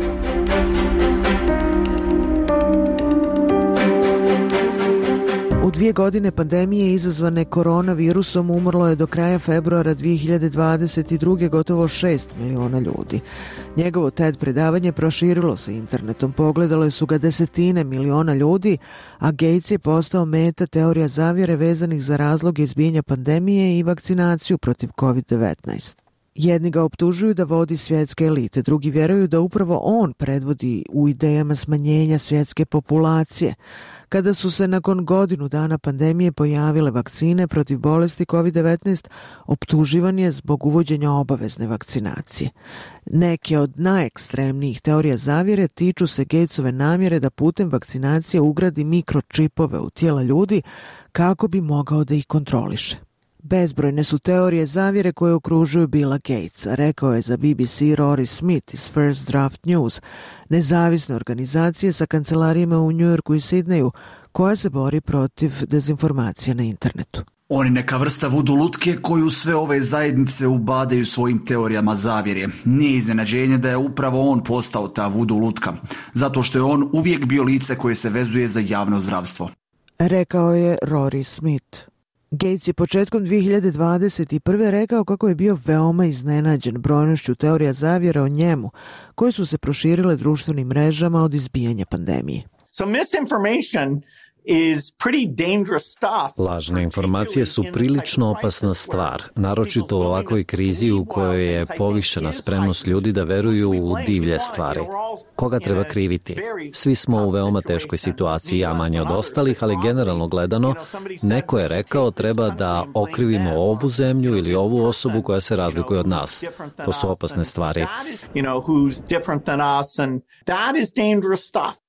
S1: U dvije godine pandemije izazvane koronavirusom umrlo je do kraja februara dve hiljade dvadeset druge. gotovo šest miliona ljudi. Njegovo TED predavanje proširilo se internetom, pogledale su ga desetine miliona ljudi, a Gates je postao meta teorija zavjere vezanih za razloge izbijanja pandemije i vakcinaciju protiv kovid devetnaest. Jedni ga optužuju da vodi svjetske elite, drugi vjeruju da upravo on predvodi u idejama smanjenja svjetske populacije. Kada su se nakon godinu dana pandemije pojavile vakcine protiv bolesti kovid devetnaest, optuživan je zbog uvođenja obavezne vakcinacije. Neke od najekstremnijih teorija zavjere tiču se Gatesove namjere da putem vakcinacije ugradi mikročipove u tijela ljudi kako bi mogao da ih kontroliše. Bezbrojne su teorije zavjere koje okružuju Billa Gatesa, rekao je za B B C Rory Smith iz First Draft News, nezavisne organizacije sa kancelarijama u Njujorku i Sidneju, koja se bori protiv dezinformacija na internetu.
S11: On je neka vrsta vudu lutke koju sve ove zajednice ubadaju svojim teorijama zavjere. Nije iznenađenje da je upravo on postao ta vudu lutka, zato što je on uvijek bio lice koje se vezuje za javno zdravstvo.
S1: Rekao je Rory Smith. Gates je početkom dve hiljade dvadeset prve. rekao kako je bio veoma iznenađen brojnošću teorija zavjera o njemu, koje su se proširile društvenim mrežama od izbijanja pandemije.
S6: So misinformation is pretty dangerous stuff.
S2: Lažne informacije su prilično opasna stvar, naročito u ovakvoj krizi u kojoj je povišena spremnost ljudi da veruju u divlje stvari. Koga treba kriviti? Svi smo u veoma teškoj situaciji, a manje od ostalih, ali generalno gledano, neko je rekao treba da okrivimo ovu zemlju ili ovu osobu koja se razlikuje od nas. To su opasne stvari.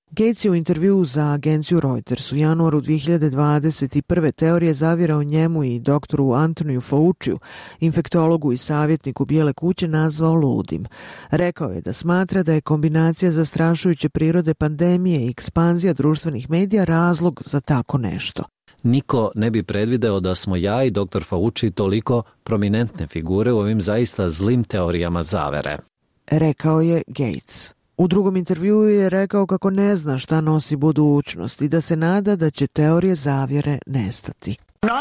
S1: Gates je u intervjuu za agenciju Reuters u januaru dvije hiljade dvadeset prve teorije zavjera o njemu i doktoru Antoniju Fauciju, infektologu i savjetniku Bijele kuće, nazvao ludim. Rekao je da smatra da je kombinacija zastrašujuće prirode pandemije i ekspanzija društvenih medija razlog za tako nešto.
S2: Niko ne bi predvideo da smo ja i doktor Fauci toliko prominentne figure u ovim zaista zlim teorijama zavere.
S1: Rekao je Gates. U drugom intervjuu je rekao kako ne zna šta nosi budućnost i da se nada da će teorije zavjere nestati.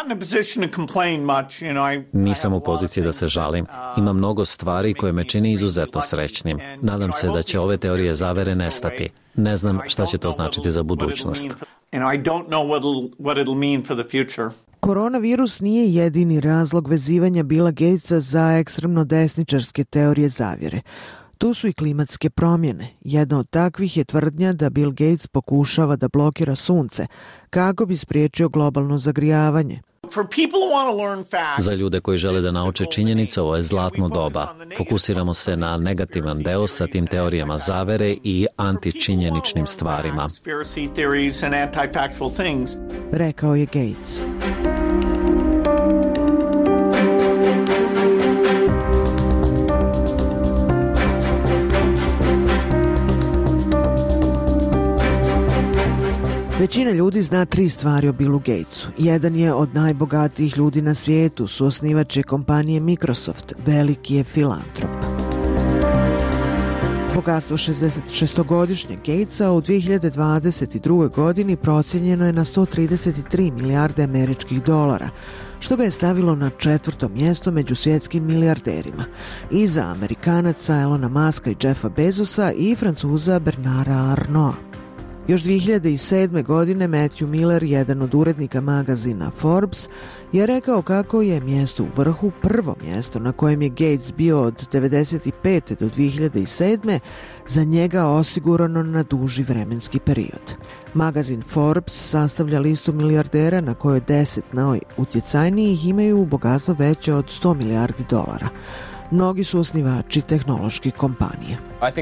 S2: Nisam u poziciji da se žalim. Ima mnogo stvari koje me čini izuzetno srećnim. Nadam se da će ove teorije zavere nestati. Ne znam šta će to značiti za budućnost.
S1: Koronavirus nije jedini razlog vezivanja Billa Gatesa za ekstremno desničarske teorije zavjere. Tu su i klimatske promjene. Jedna od takvih je tvrdnja da Bill Gates pokušava da blokira sunce kako bi spriječio globalno zagrijavanje.
S2: Za ljude koji žele da nauče činjenice, ovo je zlatno doba. Fokusiramo se na negativan deo sa tim teorijama zavere i antičinjeničnim stvarima.
S1: Rekao je Gates. Većina ljudi zna tri stvari o Billu Gatesu. Jedan je od najbogatijih ljudi na svijetu, suosnivač je kompanije Microsoft, veliki je filantrop. Bogatstvo šezdesetšestogodišnjeg Gatesa u dvije hiljade dvadeset druge. godini procijenjeno je na sto trideset tri milijarde američkih dolara, što ga je stavilo na četvrto mjesto među svjetskim milijarderima, iza Amerikanaca Elona Muska i Jeffa Bezosa i Francuza Bernarda Arnaulta. Još dvije hiljade sedme. godine Matthew Miller, jedan od urednika magazina Forbes, je rekao kako je mjesto u vrhu prvo mjesto na kojem je Gates bio od devedeset pete. do dvije hiljade sedme. za njega osigurano na duži vremenski period. Magazin Forbes sastavlja listu milijardera na kojoj deset najutjecajnijih imaju bogatstvo veće od sto milijardi dolara. Mnogi su osnivači tehnoloških kompanija.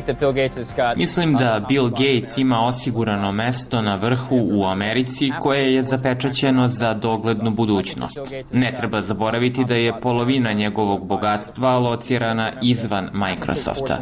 S3: Mislim da Bill Gates ima osigurano mesto na vrhu u Americi koje je zapečaćeno za doglednu budućnost. Ne treba zaboraviti da je polovina njegovog bogatstva locirana izvan Microsofta.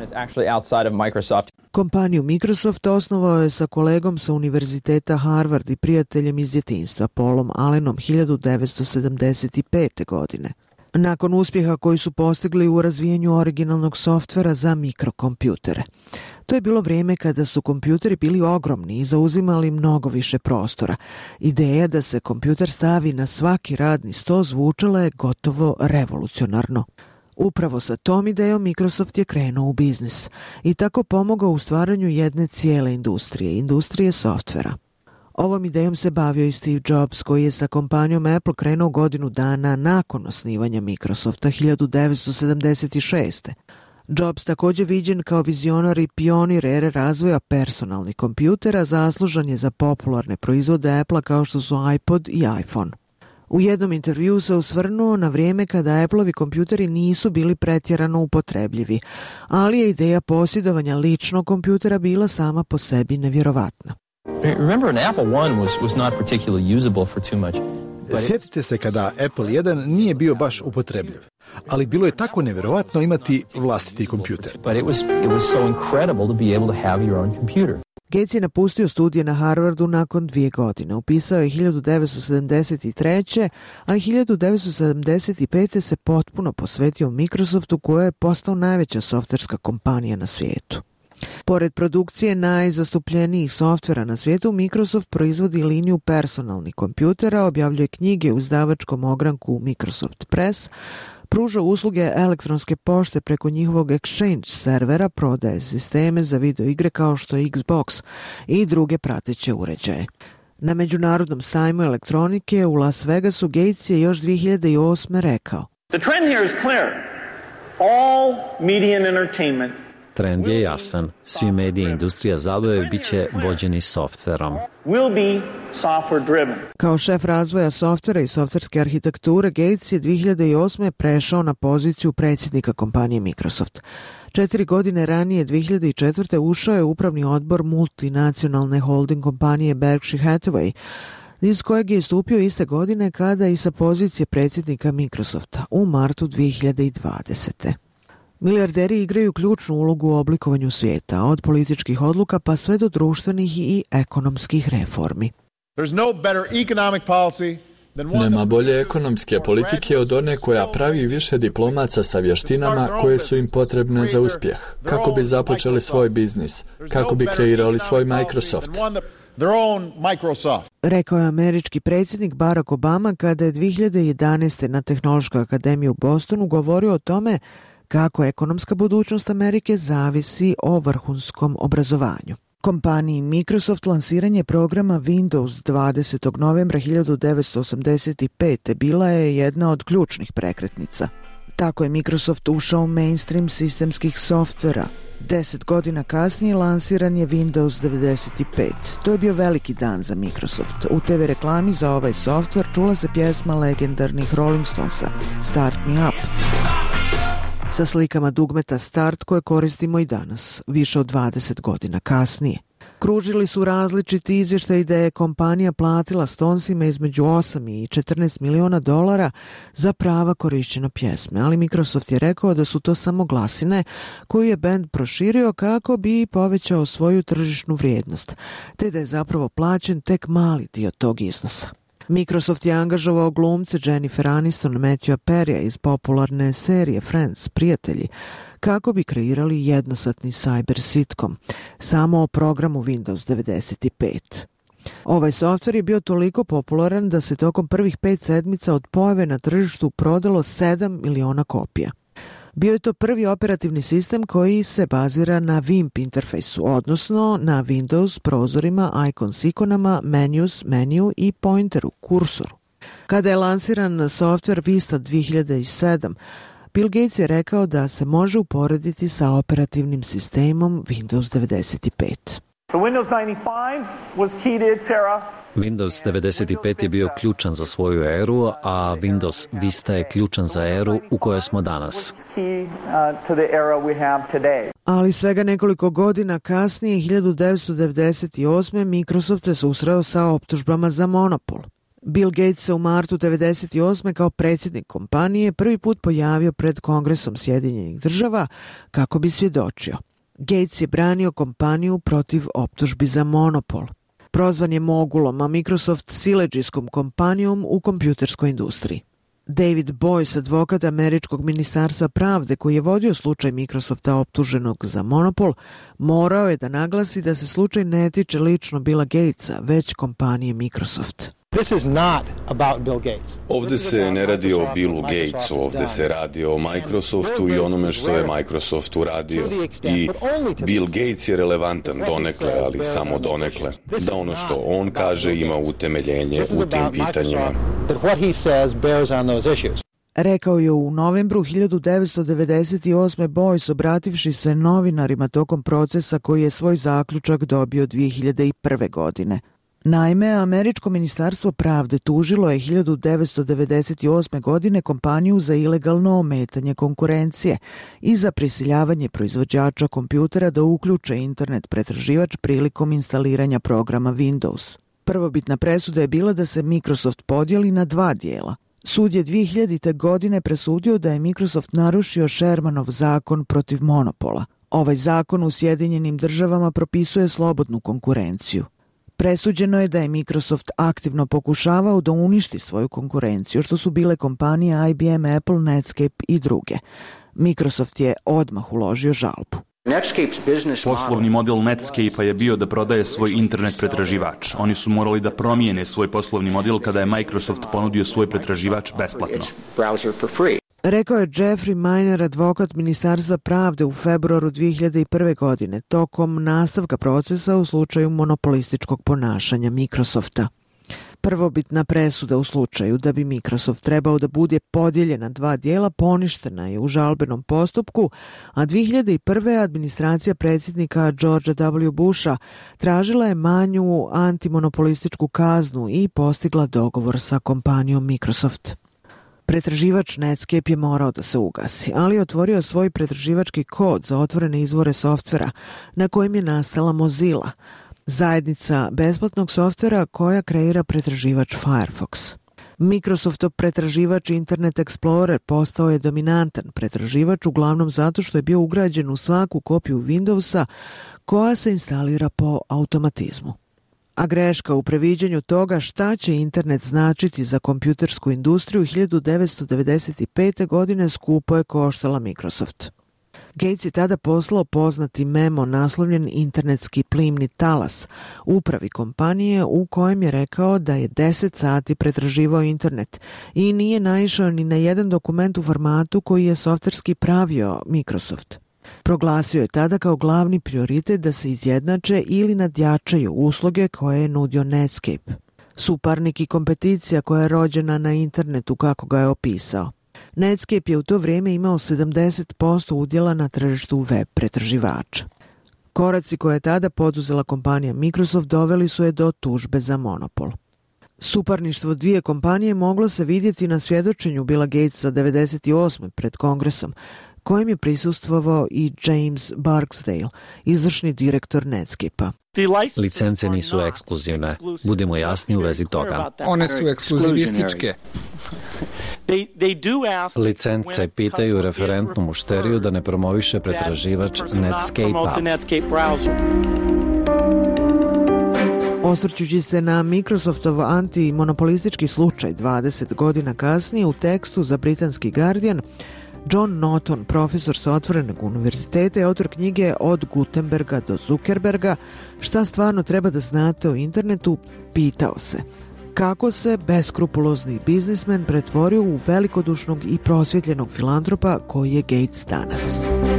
S1: Kompaniju Microsoft osnovao je sa kolegom sa univerziteta Harvard i prijateljem iz djetinjstva Paulom Allenom hiljadu devetsto sedamdeset pete. godine. Nakon uspjeha koji su postigli u razvijanju originalnog softvera za mikrokompjutere. To je bilo vrijeme kada su kompjuteri bili ogromni i zauzimali mnogo više prostora. Ideja da se kompjuter stavi na svaki radni sto zvučala je gotovo revolucionarno. Upravo sa tom idejom Microsoft je krenuo u biznis i tako pomogao u stvaranju jedne cijele industrije, industrije softvera. Ovom idejom se bavio i Steve Jobs, koji je sa kompanijom Apple krenuo godinu dana nakon osnivanja Microsofta hiljadu devetsto sedamdeset šeste. Jobs također viđen kao vizionar i pionir ere razvoja personalnih kompjutera, zaslužan je za popularne proizvode Apple kao što su iPod i iPhone. U jednom intervjuu se osvrnuo na vrijeme kada Appleovi kompjuteri nisu bili pretjerano upotrebljivi, ali je ideja posjedovanja ličnog kompjutera bila sama po sebi nevjerovatna.
S10: Remember, an Apple one was was not particularly usable for too much.
S12: Sjetite se kada Apple jedan nije bio baš upotrebljiv, ali bilo je tako nevjerovatno imati vlastiti kompjuter.
S10: But it was it was so incredible to be able to have your own computer.
S1: Gates je napustio studije na Harvardu nakon dvije godine. Upisao je hiljadu devetsto sedamdeset treće. a hiljadu devetsto sedamdeset pete. se potpuno posvetio Microsoftu, koja je postao najveća softverska kompanija na svijetu. Pored produkcije najzastupljenijih softvera na svijetu, Microsoft proizvodi liniju personalnih kompjutera, objavljuje knjige u izdavačkom ogranku Microsoft Press, pruža usluge elektronske pošte preko njihovog Exchange servera, prodaje sisteme za video igre kao što je Xbox i druge prateće uređaje. Na međunarodnom sajmu elektronike u Las Vegasu Gates je još dvije hiljade osme. rekao:
S6: The trend here is clear. All media and entertainment
S2: Trend je jasan. Svi mediji i industrija zabave bit će vođeni softverom.
S1: Kao šef razvoja softvera i softverske arhitekture, Gates je dvije hiljade osme. prešao na poziciju predsjednika kompanije Microsoft. Četiri godine ranije, dvije hiljade četvrte. ušao je u upravni odbor multinacionalne holding kompanije Berkshire Hathaway, iz kojeg je istupio iste godine kada i sa pozicije predsjednika Microsofta u martu dvije hiljade dvadesete. Milijarderi igraju ključnu ulogu u oblikovanju svijeta, od političkih odluka pa sve do društvenih i ekonomskih reformi.
S9: Nema bolje ekonomske politike od one koja pravi više diplomaca sa vještinama koje su im potrebne za uspjeh, kako bi započeli svoj biznis, kako bi kreirali svoj Microsoft.
S1: Rekao je američki predsjednik Barack Obama kada je dvije hiljade jedanaeste. na Tehnološkoj akademiji u Bostonu govorio o tome kako ekonomska budućnost Amerike zavisi o vrhunskom obrazovanju. Kompaniji Microsoft lansiranje programa Windows dvadesetog novembra hiljadu devetsto osamdeset pete. bila je jedna od ključnih prekretnica. Tako je Microsoft ušao u mainstream sistemskih softvera. Deset godina kasnije lansiran je Windows devedeset pet. To je bio veliki dan za Microsoft. U te ve reklami za ovaj softver čula se pjesma legendarnih Rolling Stonesa Start Me Up, sa slikama dugmeta Start koje koristimo i danas, više od dvadeset godina kasnije. Kružili su različiti izvještaji da je kompanija platila Stonesima između osam i četrnaest miliona dolara za prava korišćenja pjesme, ali Microsoft je rekao da su to samo glasine koju je bend proširio kako bi povećao svoju tržišnu vrijednost, te da je zapravo plaćen tek mali dio tog iznosa. Microsoft je angažovao glumce Jennifer Aniston, Matthewa Perrya iz popularne serije Friends, Prijatelji, kako bi kreirali jednosatni cyber sitcom, samo o programu Windows devedeset pet. Ovaj softver je bio toliko popularan da se tokom prvih pet sedmica od pojave na tržištu prodalo sedam miliona kopija. Bio je to prvi operativni sistem koji se bazira na V I M P interfejsu, odnosno na Windows prozorima, icons ikonama, menus, meniju i pointeru, kursoru. Kada je lansiran softver Vista dvije hiljade sedme. Bill Gates je rekao da se može uporediti sa operativnim sistemom Windows devedeset pet.
S13: So Windows ninety-five was key to its era.
S2: Windows devedeset pet je bio ključan za svoju eru, a Windows Vista je ključan za eru u kojoj smo danas.
S1: Ali svega nekoliko godina kasnije, hiljadu devetsto devedeset osme. Microsoft se susreo sa optužbama za monopol. Bill Gates se u martu devedeset osme. kao predsjednik kompanije prvi put pojavio pred Kongresom Sjedinjenih država kako bi svjedočio. Gates je branio kompaniju protiv optužbi za monopol. Prozvan je mogulom, a Microsoft siledžijskom kompanijom u kompjuterskoj industriji. David Boyce, advokat Američkog ministarstva pravde koji je vodio slučaj Microsofta optuženog za monopol, morao je da naglasi da se slučaj ne tiče lično Billa Gatesa, već kompanije Microsoft.
S15: This is not about Bill Gates.
S16: Ovdje se ne radi o Billu Gatesu, ovdje se radi o Microsoftu i onome što je Microsoft uradio. I Bill Gates je relevantan donekle, ali samo donekle. Da ono što on kaže ima utemeljenje u tim pitanjima.
S1: Rekao je u novembru hiljadu devetsto devedeset osme. Boyce, obrativši se novinarima tokom procesa koji je svoj zaključak dobio dvije hiljade prve. godine. Naime, Američko ministarstvo pravde tužilo je hiljadu devetsto devedeset osme. godine kompaniju za ilegalno ometanje konkurencije i za prisiljavanje proizvođača kompjutera da uključe internet pretraživač prilikom instaliranja programa Windows. Prvobitna presuda je bila da se Microsoft podijeli na dva dijela. Sud je dvije hiljadite. godine presudio da je Microsoft narušio Shermanov zakon protiv monopola. Ovaj zakon u Sjedinjenim državama propisuje slobodnu konkurenciju. Presuđeno je da je Microsoft aktivno pokušavao da uništi svoju konkurenciju, što su bile kompanije I B M, Apple, Netscape i druge. Microsoft je odmah uložio žalbu.
S25: Poslovni model Netscape-a je bio da prodaje svoj internet pretraživač. Oni su morali da promijene svoj poslovni model kada je Microsoft ponudio svoj pretraživač besplatno.
S1: Rekao je Jeffrey Miner, advokat Ministarstva pravde u februaru dvije hiljade prve. godine, tokom nastavka procesa u slučaju monopolističkog ponašanja Microsofta. Prvobitna presuda u slučaju da bi Microsoft trebao da bude podijeljen na dva dijela poništena je u žalbenom postupku, a dvije hiljade prve. administracija predsjednika Georgea W. Busha tražila je manju antimonopolističku kaznu i postigla dogovor sa kompanijom Microsoft. Pretraživač Netscape je morao da se ugasi, ali je otvorio svoj pretraživački kod za otvorene izvore softvera na kojem je nastala Mozilla, zajednica besplatnog softvera koja kreira pretraživač Firefox. Microsoftov pretraživač Internet Explorer postao je dominantan pretraživač uglavnom zato što je bio ugrađen u svaku kopiju Windowsa koja se instalira po automatizmu. A greška u previđanju toga šta će internet značiti za kompjutersku industriju hiljadu devetsto devedeset pete. godine skupo je koštala Microsoft. Gates je tada poslao poznati memo naslovljen Internetski plimni talas upravi kompanije u kojem je rekao da je deset sati pretraživao internet i nije naišao ni na jedan dokument u formatu koji je softverski pravio Microsoft. Proglasio je tada kao glavni prioritet da se izjednače ili nadjačaju usluge koje je nudio Netscape. Suparnik i kompeticija koja je rođena na internetu kako ga je opisao. Netscape je u to vrijeme imao sedamdeset posto udjela na tržištu web pretraživača. Koraci koje je tada poduzela kompanija Microsoft doveli su je do tužbe za monopol. Suparništvo dvije kompanije moglo se vidjeti na svjedočenju Billa Gatesa devedeset osme. pred Kongresom, kojem je prisustvovao i James Barksdale, izvršni direktor Netscape-a.
S2: Licence nisu ekskluzivne. Budimo jasni u vezi toga.
S7: One su ekskluzivističke.
S2: Licence pitaju referentnu mušteriju da ne promoviše pretraživač Netscape-a.
S1: Osvrćući se na Microsoftov antimonopolistički slučaj dvadeset godina kasnije u tekstu za britanski Guardian, John Norton, profesor sa otvorenog univerziteta i autor knjige Od Gutenberga do Zuckerberga, šta stvarno treba da znate o internetu, pitao se kako se beskrupulozni biznismen pretvorio u velikodušnog i prosvjetljenog filantropa koji je Gates danas.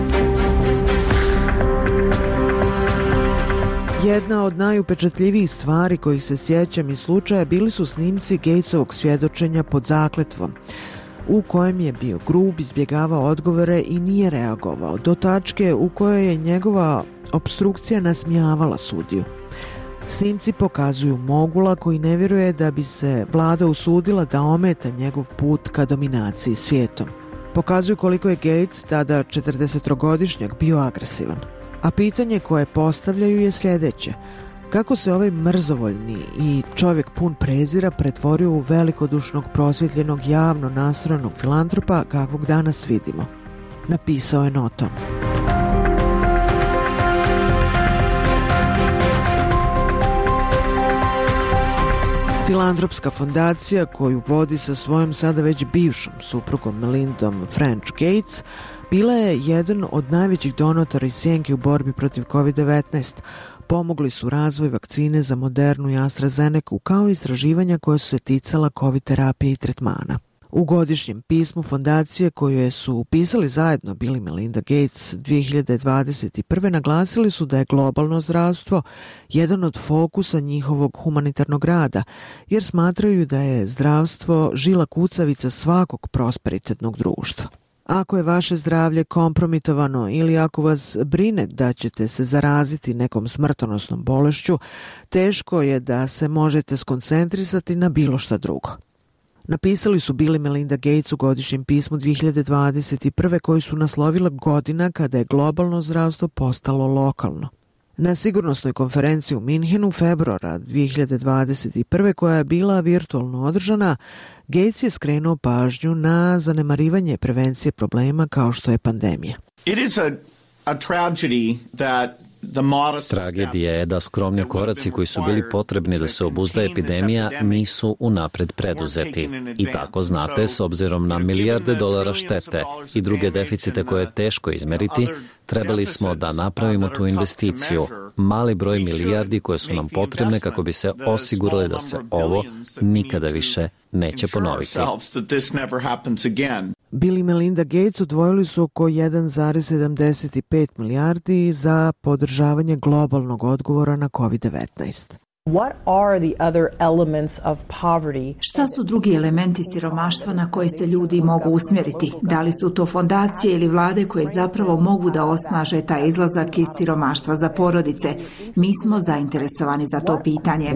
S1: Jedna od najupečatljivijih stvari kojih se sjećam iz slučaja bili su snimci Gatesovog svjedočenja pod zakletvom, u kojem je bio grub, izbjegavao odgovore i nije reagovao, do tačke u kojoj je njegova opstrukcija nasmijavala sudiju. Snimci pokazuju mogula koji ne vjeruje da bi se vlada usudila da ometa njegov put ka dominaciji svijetom. Pokazuju koliko je Gates, tada četrdesetogodišnjak, bio agresivan. A pitanje koje postavljaju je sljedeće: kako se ovaj mrzovoljni i čovjek pun prezira pretvorio u velikodušnog, prosvjetljenog, javno nastrojenog filantropa kakvog danas vidimo? Napisao je Norton. Filantropska fondacija koju vodi sa svojom sada već bivšom suprugom Melindom French Gates bila je jedan od najvećih donatora i sjenki u borbi protiv kovid devetnaest. Pomogli su razvoj vakcine za Modernu i AstraZeneca, kao i istraživanja koje su se ticala COVID terapije i tretmana. U godišnjem pismu fondacije koje su pisali zajedno Bill i Melinda Gates dvije hiljade dvadeset prve. naglasili su da je globalno zdravstvo jedan od fokusa njihovog humanitarnog rada, jer smatraju da je zdravstvo žila kucavica svakog prosperitetnog društva. Ako je vaše zdravlje kompromitovano ili ako vas brine da ćete se zaraziti nekom smrtonosnom bolešću, teško je da se možete skoncentrisati na bilo šta drugo. Napisali su Bill i Melinda Gates u godišnjem pismu dvije hiljade dvadeset prve. koji su naslovila godina kada je globalno zdravstvo postalo lokalno. Na sigurnosnoj konferenciji u Minhenu februara dvije hiljade dvadeset prve. koja je bila virtualno održana, Gates je skrenuo pažnju na zanemarivanje prevencije problema kao što je pandemija.
S6: It is a, a tragedy that
S2: Tragedija je da skromni koraci koji su bili potrebni da se obuzda epidemija nisu unapred preduzeti. I tako znate, s obzirom na milijarde dolara štete i druge deficite koje je teško izmeriti, trebali smo da napravimo tu investiciju, mali broj milijardi koje su nam potrebne kako bi se osigurali da se ovo nikada više neće ponoviti.
S1: Bill i Melinda Gates odvojili su oko jedan zarez sedamdeset pet milijardi za podržavanje globalnog odgovora na kovid devetnaest.
S8: What are the other elements of poverty?
S14: Šta su drugi elementi siromaštva na koje se ljudi mogu usmjeriti? Da li su to fondacije ili vlade koje zapravo mogu da osnaže taj izlazak iz siromaštva za porodice? Mi smo zainteresovani za to pitanje.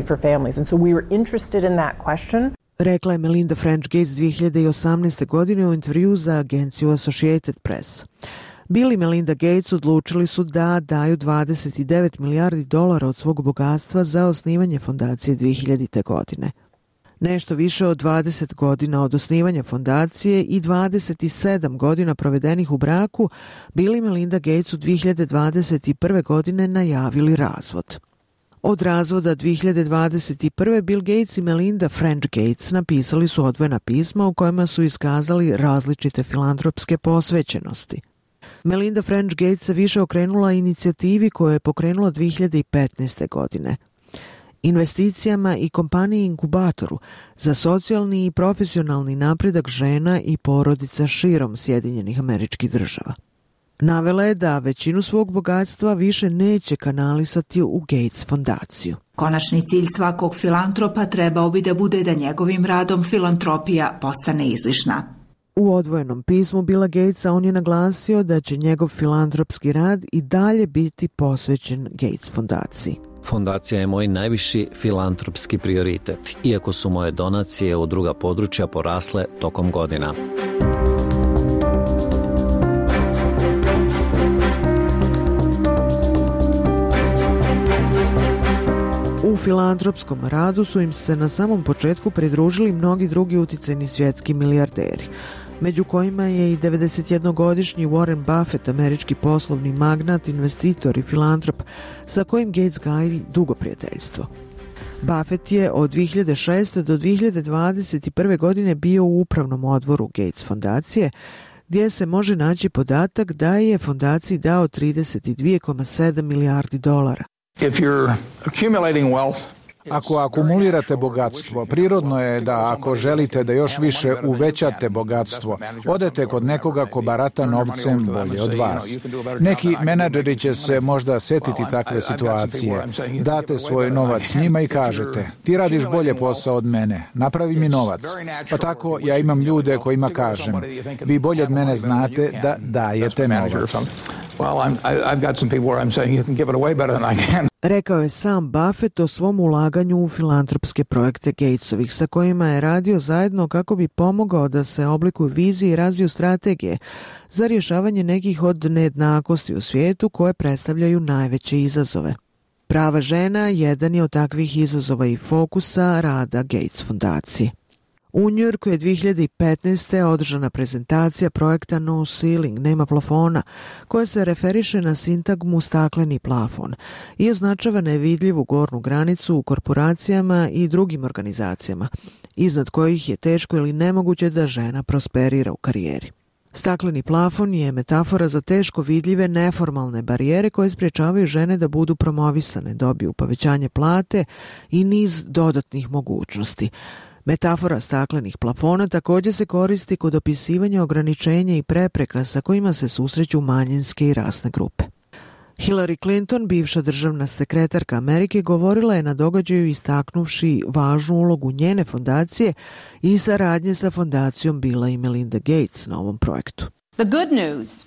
S1: Rekla je Melinda French Gates dvije hiljade osamnaeste. godine u intervju za agenciju Associated Press. Bill i Melinda Gates odlučili su da daju dvadeset devet milijardi dolara od svog bogatstva za osnivanje fondacije dvije hiljadite. godine. Nešto više od dvadeset godina od osnivanja fondacije i dvadeset sedam godina provedenih u braku, Bill i Melinda Gates u dvije hiljade dvadeset prve. godine najavili razvod. Od razvoda dvije hiljade dvadeset prve. Bill Gates i Melinda French Gates napisali su odvojena pisma u kojima su iskazali različite filantropske posvećenosti. Melinda French Gates se više okrenula inicijativi koju je pokrenula dvije hiljade petnaeste. godine. Investicijama i kompaniji inkubatoru za socijalni i profesionalni napredak žena i porodica širom Sjedinjenih Američkih Država. Navela je da većinu svog bogatstva više neće kanalisati u Gates fondaciju.
S14: Konačni cilj svakog filantropa trebao bi da bude da njegovim radom filantropija postane izlišna.
S1: U odvojenom pismu Billa Gatesa on je naglasio da će njegov filantropski rad i dalje biti posvećen Gates fondaciji.
S2: Fondacija je moj najviši filantropski prioritet, iako su moje donacije u druga područja porasle tokom godina.
S1: U filantropskom radu su im se na samom početku pridružili mnogi drugi uticajni svjetski milijarderi, među kojima je i devedesetjednogodišnji Warren Buffett, američki poslovni magnat, investitor i filantrop, sa kojim Gates gaji dugo prijateljstvo. Buffett je od dvije hiljade šeste. do dvije hiljade dvadeset prve. godine bio u upravnom odboru Gates fondacije, gdje se može naći podatak da je fondaciji dao trideset dvije zarez sedam milijardi dolara.
S17: If you're accumulating wealth,
S18: ako akumulirate bogatstvo, prirodno je da ako želite da još više uvećate bogatstvo, odete kod nekoga ko barata novcem bolje od vas. Neki menadžeri će se možda setiti takve situacije. Date svoj novac njima i kažete, ti radiš bolje posao od mene, napravi mi novac. Pa tako ja imam ljude kojima kažem, vi bolje od mene znate da dajete novac.
S17: Well, I'm, I've got some people where I'm saying you can give it away better than I can.
S1: Rekao je sam Buffett o svom ulaganju u filantropske projekte Gatesovih, sa kojima je radio zajedno kako bi pomogao da se oblikuju vizije i razviju strategije za rješavanje nekih od nejednakosti u svijetu koje predstavljaju najveće izazove. Prava žena jedan je od takvih izazova i fokusa rada Gates fondacije. U Njujorku je dvije hiljade petnaeste. održana prezentacija projekta No Ceiling, nema plafona, koja se referiše na sintagmu stakleni plafon i označava nevidljivu gornju granicu u korporacijama i drugim organizacijama, iznad kojih je teško ili nemoguće da žena prosperira u karijeri. Stakleni plafon je metafora za teško vidljive neformalne barijere koje sprječavaju žene da budu promovisane, dobiju povećanje plate i niz dodatnih mogućnosti. Metafora staklenih plafona također se koristi kod opisivanja ograničenja i prepreka sa kojima se susreću manjinske i rasne grupe. Hillary Clinton, bivša državna sekretarka Amerike, govorila je na događaju istaknuvši važnu ulogu njene fondacije i saradnje sa fondacijom Billa i Melinda Gates na ovom projektu.
S20: The good news.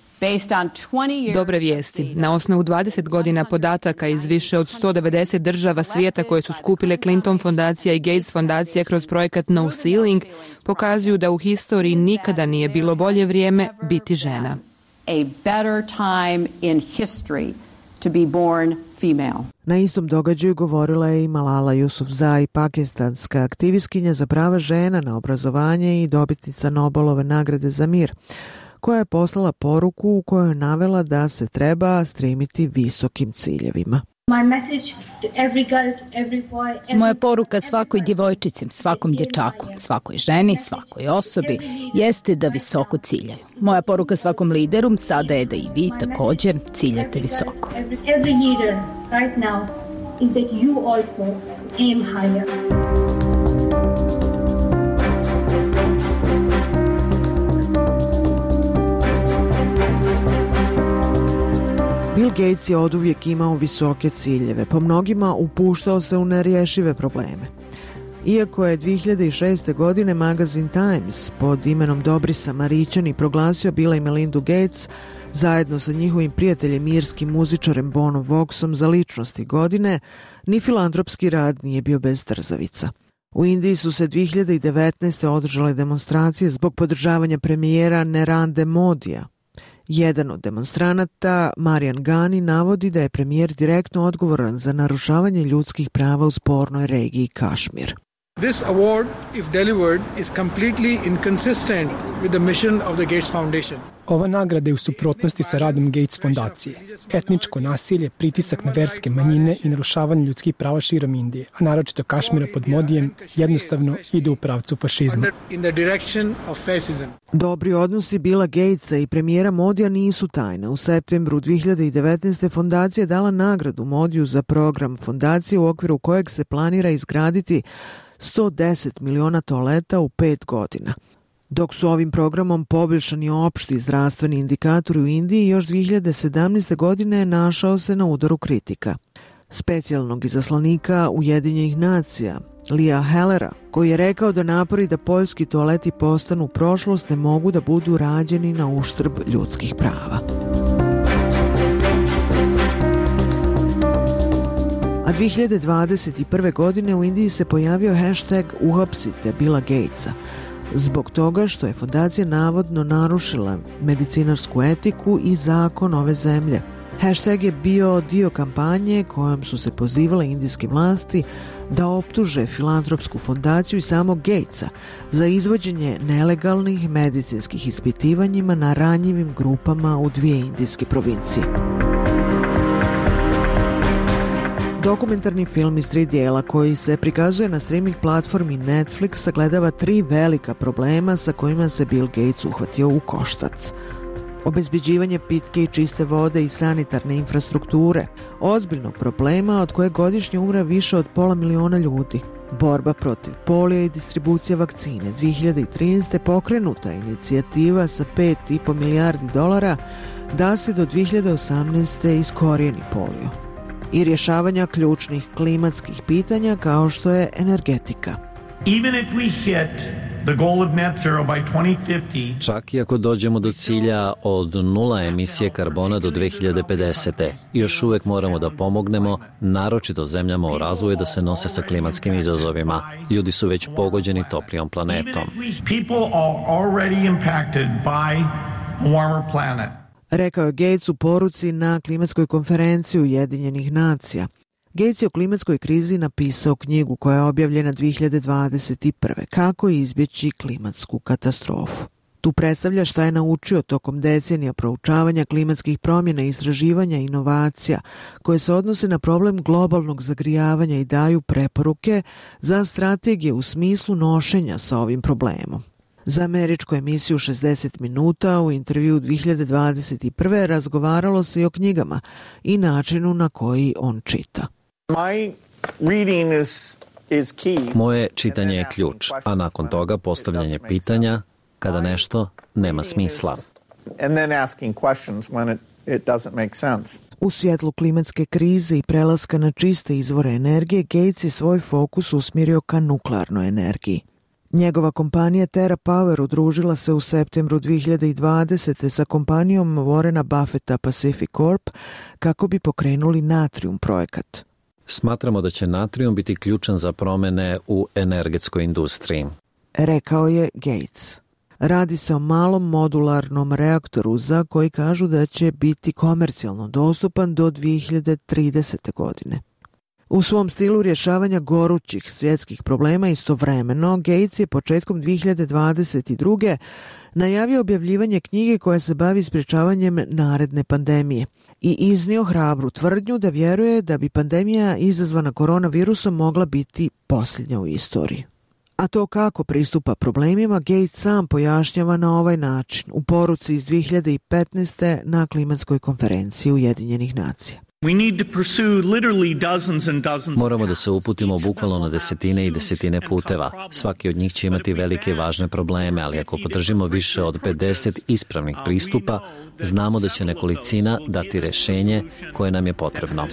S20: Dobre vijesti. Na osnovu dvadeset godina podataka iz više od sto devedeset država svijeta koje su skupile Clinton fondacija i Gates fondacija kroz projekat No Ceiling pokazuju da u historiji nikada nije bilo bolje vrijeme biti žena. A better time in history to be born female.
S1: Na istom događaju govorila je i Malala Yousafzai, pakistanska aktivistkinja za prava žena na obrazovanje i dobitnica Nobelove nagrade za mir, koja je poslala poruku u kojoj je navela da se treba stremiti visokim ciljevima.
S26: Moja poruka svakoj djevojčici, svakom dječaku, svakoj ženi, svakoj osobi jeste da visoko ciljaju. Moja poruka svakom lideru sada je da i vi također ciljate visoko.
S1: Bill Gates je oduvijek imao visoke ciljeve, po mnogima upuštao se u nerješive probleme. Iako je dvije hiljade šeste. godine magazin Times pod imenom Dobri Samarićani proglasio Billa i Melindu Gates zajedno sa njihovim prijateljem irskim muzičarem Bonom Voxom za ličnosti godine, ni filantropski rad nije bio bez trzavica. U Indiji su se dvije hiljade devetnaeste. održale demonstracije zbog podržavanja premijera Narendra Modija. Jedan od demonstranata, Marian Gani, navodi da je premijer direktno odgovoran za narušavanje ljudskih prava u spornoj regiji Kašmir.
S4: This award, if delivered, is completely inconsistent with the mission of the Gates Foundation.
S5: Ova nagrada je u suprotnosti sa radom Gates fondacije. Etničko nasilje, pritisak na verske manjine i narušavanje ljudskih prava širom Indije, a naročito Kašmira pod Modijem, jednostavno ide u pravcu fašizma.
S1: Dobri odnosi Billa Gatesa i premijera Modija nisu tajna. U septembru dvije hiljade devetnaeste. fondacija je dala nagradu Modiju za program fondacije u okviru kojeg se planira izgraditi sto deset miliona toaleta u pet godina. Dok su ovim programom poboljšani opšti zdravstveni indikatori u Indiji, još dvije hiljade sedamnaeste. godine našao se na udaru kritika. Specijalnog izaslanika Ujedinjenih nacija, Lia Hellera, koji je rekao da napori da poljski toaleti postanu prošlost ne mogu da budu rađeni na uštrb ljudskih prava. A dvije hiljade dvadeset prve. godine u Indiji se pojavio hashtag uhapsite Billa Gatesa, zbog toga što je fondacija navodno narušila medicinarsku etiku i zakon ove zemlje. Hashtag je bio dio kampanje kojom su se pozivale indijske vlasti da optuže filantropsku fondaciju i samog Gatesa za izvođenje nelegalnih medicinskih ispitivanjima na ranjivim grupama u dvije indijske provincije. Dokumentarni film iz tri dijela koji se prikazuje na streaming platformi Netflix sagledava tri velika problema sa kojima se Bill Gates uhvatio u koštac. Obezbeđivanje pitke i čiste vode i sanitarne infrastrukture, ozbiljnog problema od koje godišnje umre više od pola miliona ljudi. Borba protiv polija i distribucija vakcine. dvije hiljade trinaeste. pokrenuta inicijativa sa pet i po milijardi dolara da se do dvije hiljade osamnaeste. iskorijeni polio. I rješavanja ključnih klimatskih pitanja kao što je energetika.
S6: Even if we hit the goal of net zero by twenty fifty,
S2: čak i ako dođemo do cilja od nula emisije karbona do dvije hiljade pedesete. još uvek moramo da pomognemo, naročito zemljama u razvoju, da se nose sa klimatskim izazovima. Ljudi su već pogođeni toplijom planetom.
S6: People are already impacted by a warmer planet.
S1: Rekao je Gates u poruci na klimatskoj konferenciji Ujedinjenih nacija. Gates je o klimatskoj krizi napisao knjigu koja je objavljena dvije hiljade dvadeset prve. Kako izbjeći klimatsku katastrofu. Tu predstavlja šta je naučio tokom decenija proučavanja klimatskih promjena, istraživanja i inovacija koje se odnose na problem globalnog zagrijavanja i daju preporuke za strategije u smislu nošenja sa ovim problemom. Za američku emisiju šezdeset minuta u intervju dvije hiljade dvadeset prve. razgovaralo se i o knjigama i načinu na koji on čita.
S2: Moje čitanje je ključ, a nakon toga postavljanje pitanja kada nešto nema smisla.
S1: U svjetlu klimatske krize i prelaska na čiste izvore energije, Gates je svoj fokus usmjerio ka nuklearnoj energiji. Njegova kompanija TerraPower udružila se u septembru dvije hiljade dvadesete. sa kompanijom Warrena Buffetta Pacific Corp kako bi pokrenuli Natrium projekat.
S2: Smatramo da će natrijum biti ključan za promjene u energetskoj industriji,
S1: rekao je Gates. Radi se o malom modularnom reaktoru za koji kažu da će biti komercijalno dostupan do dvije hiljade tridesete. godine. U svom stilu rješavanja gorućih svjetskih problema istovremeno, Gates je početkom dvije hiljade dvadeset druge. najavio objavljivanje knjige koja se bavi sprječavanjem naredne pandemije i iznio hrabru tvrdnju da vjeruje da bi pandemija izazvana koronavirusom mogla biti posljednja u istoriji. A to kako pristupa problemima Gates sam pojašnjava na ovaj način u poruci iz dvije hiljade petnaeste. na klimatskoj konferenciji Ujedinjenih nacija.
S2: Moramo da se uputimo bukvalno na desetine i desetine puteva. Svaki od njih će imati velike i važne probleme, ali ako podržimo više od pedeset ispravnih pristupa, znamo da će nekolicina dati rešenje koje nam je potrebno.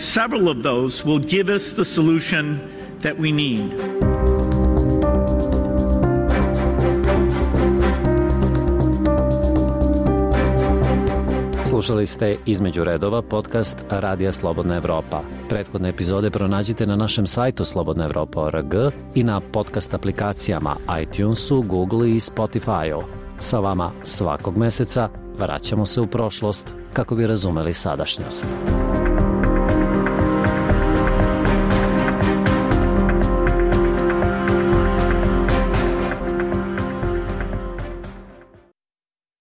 S2: Slušali ste Između redova, podcast Radija Slobodna Evropa. Prethodne epizode pronađite na našem sajtu slobodna evropa tačka org i na podcast aplikacijama iTunesu, Google i Spotify-u. Sa vama svakog meseca vraćamo se u prošlost kako bi razumeli sadašnjost.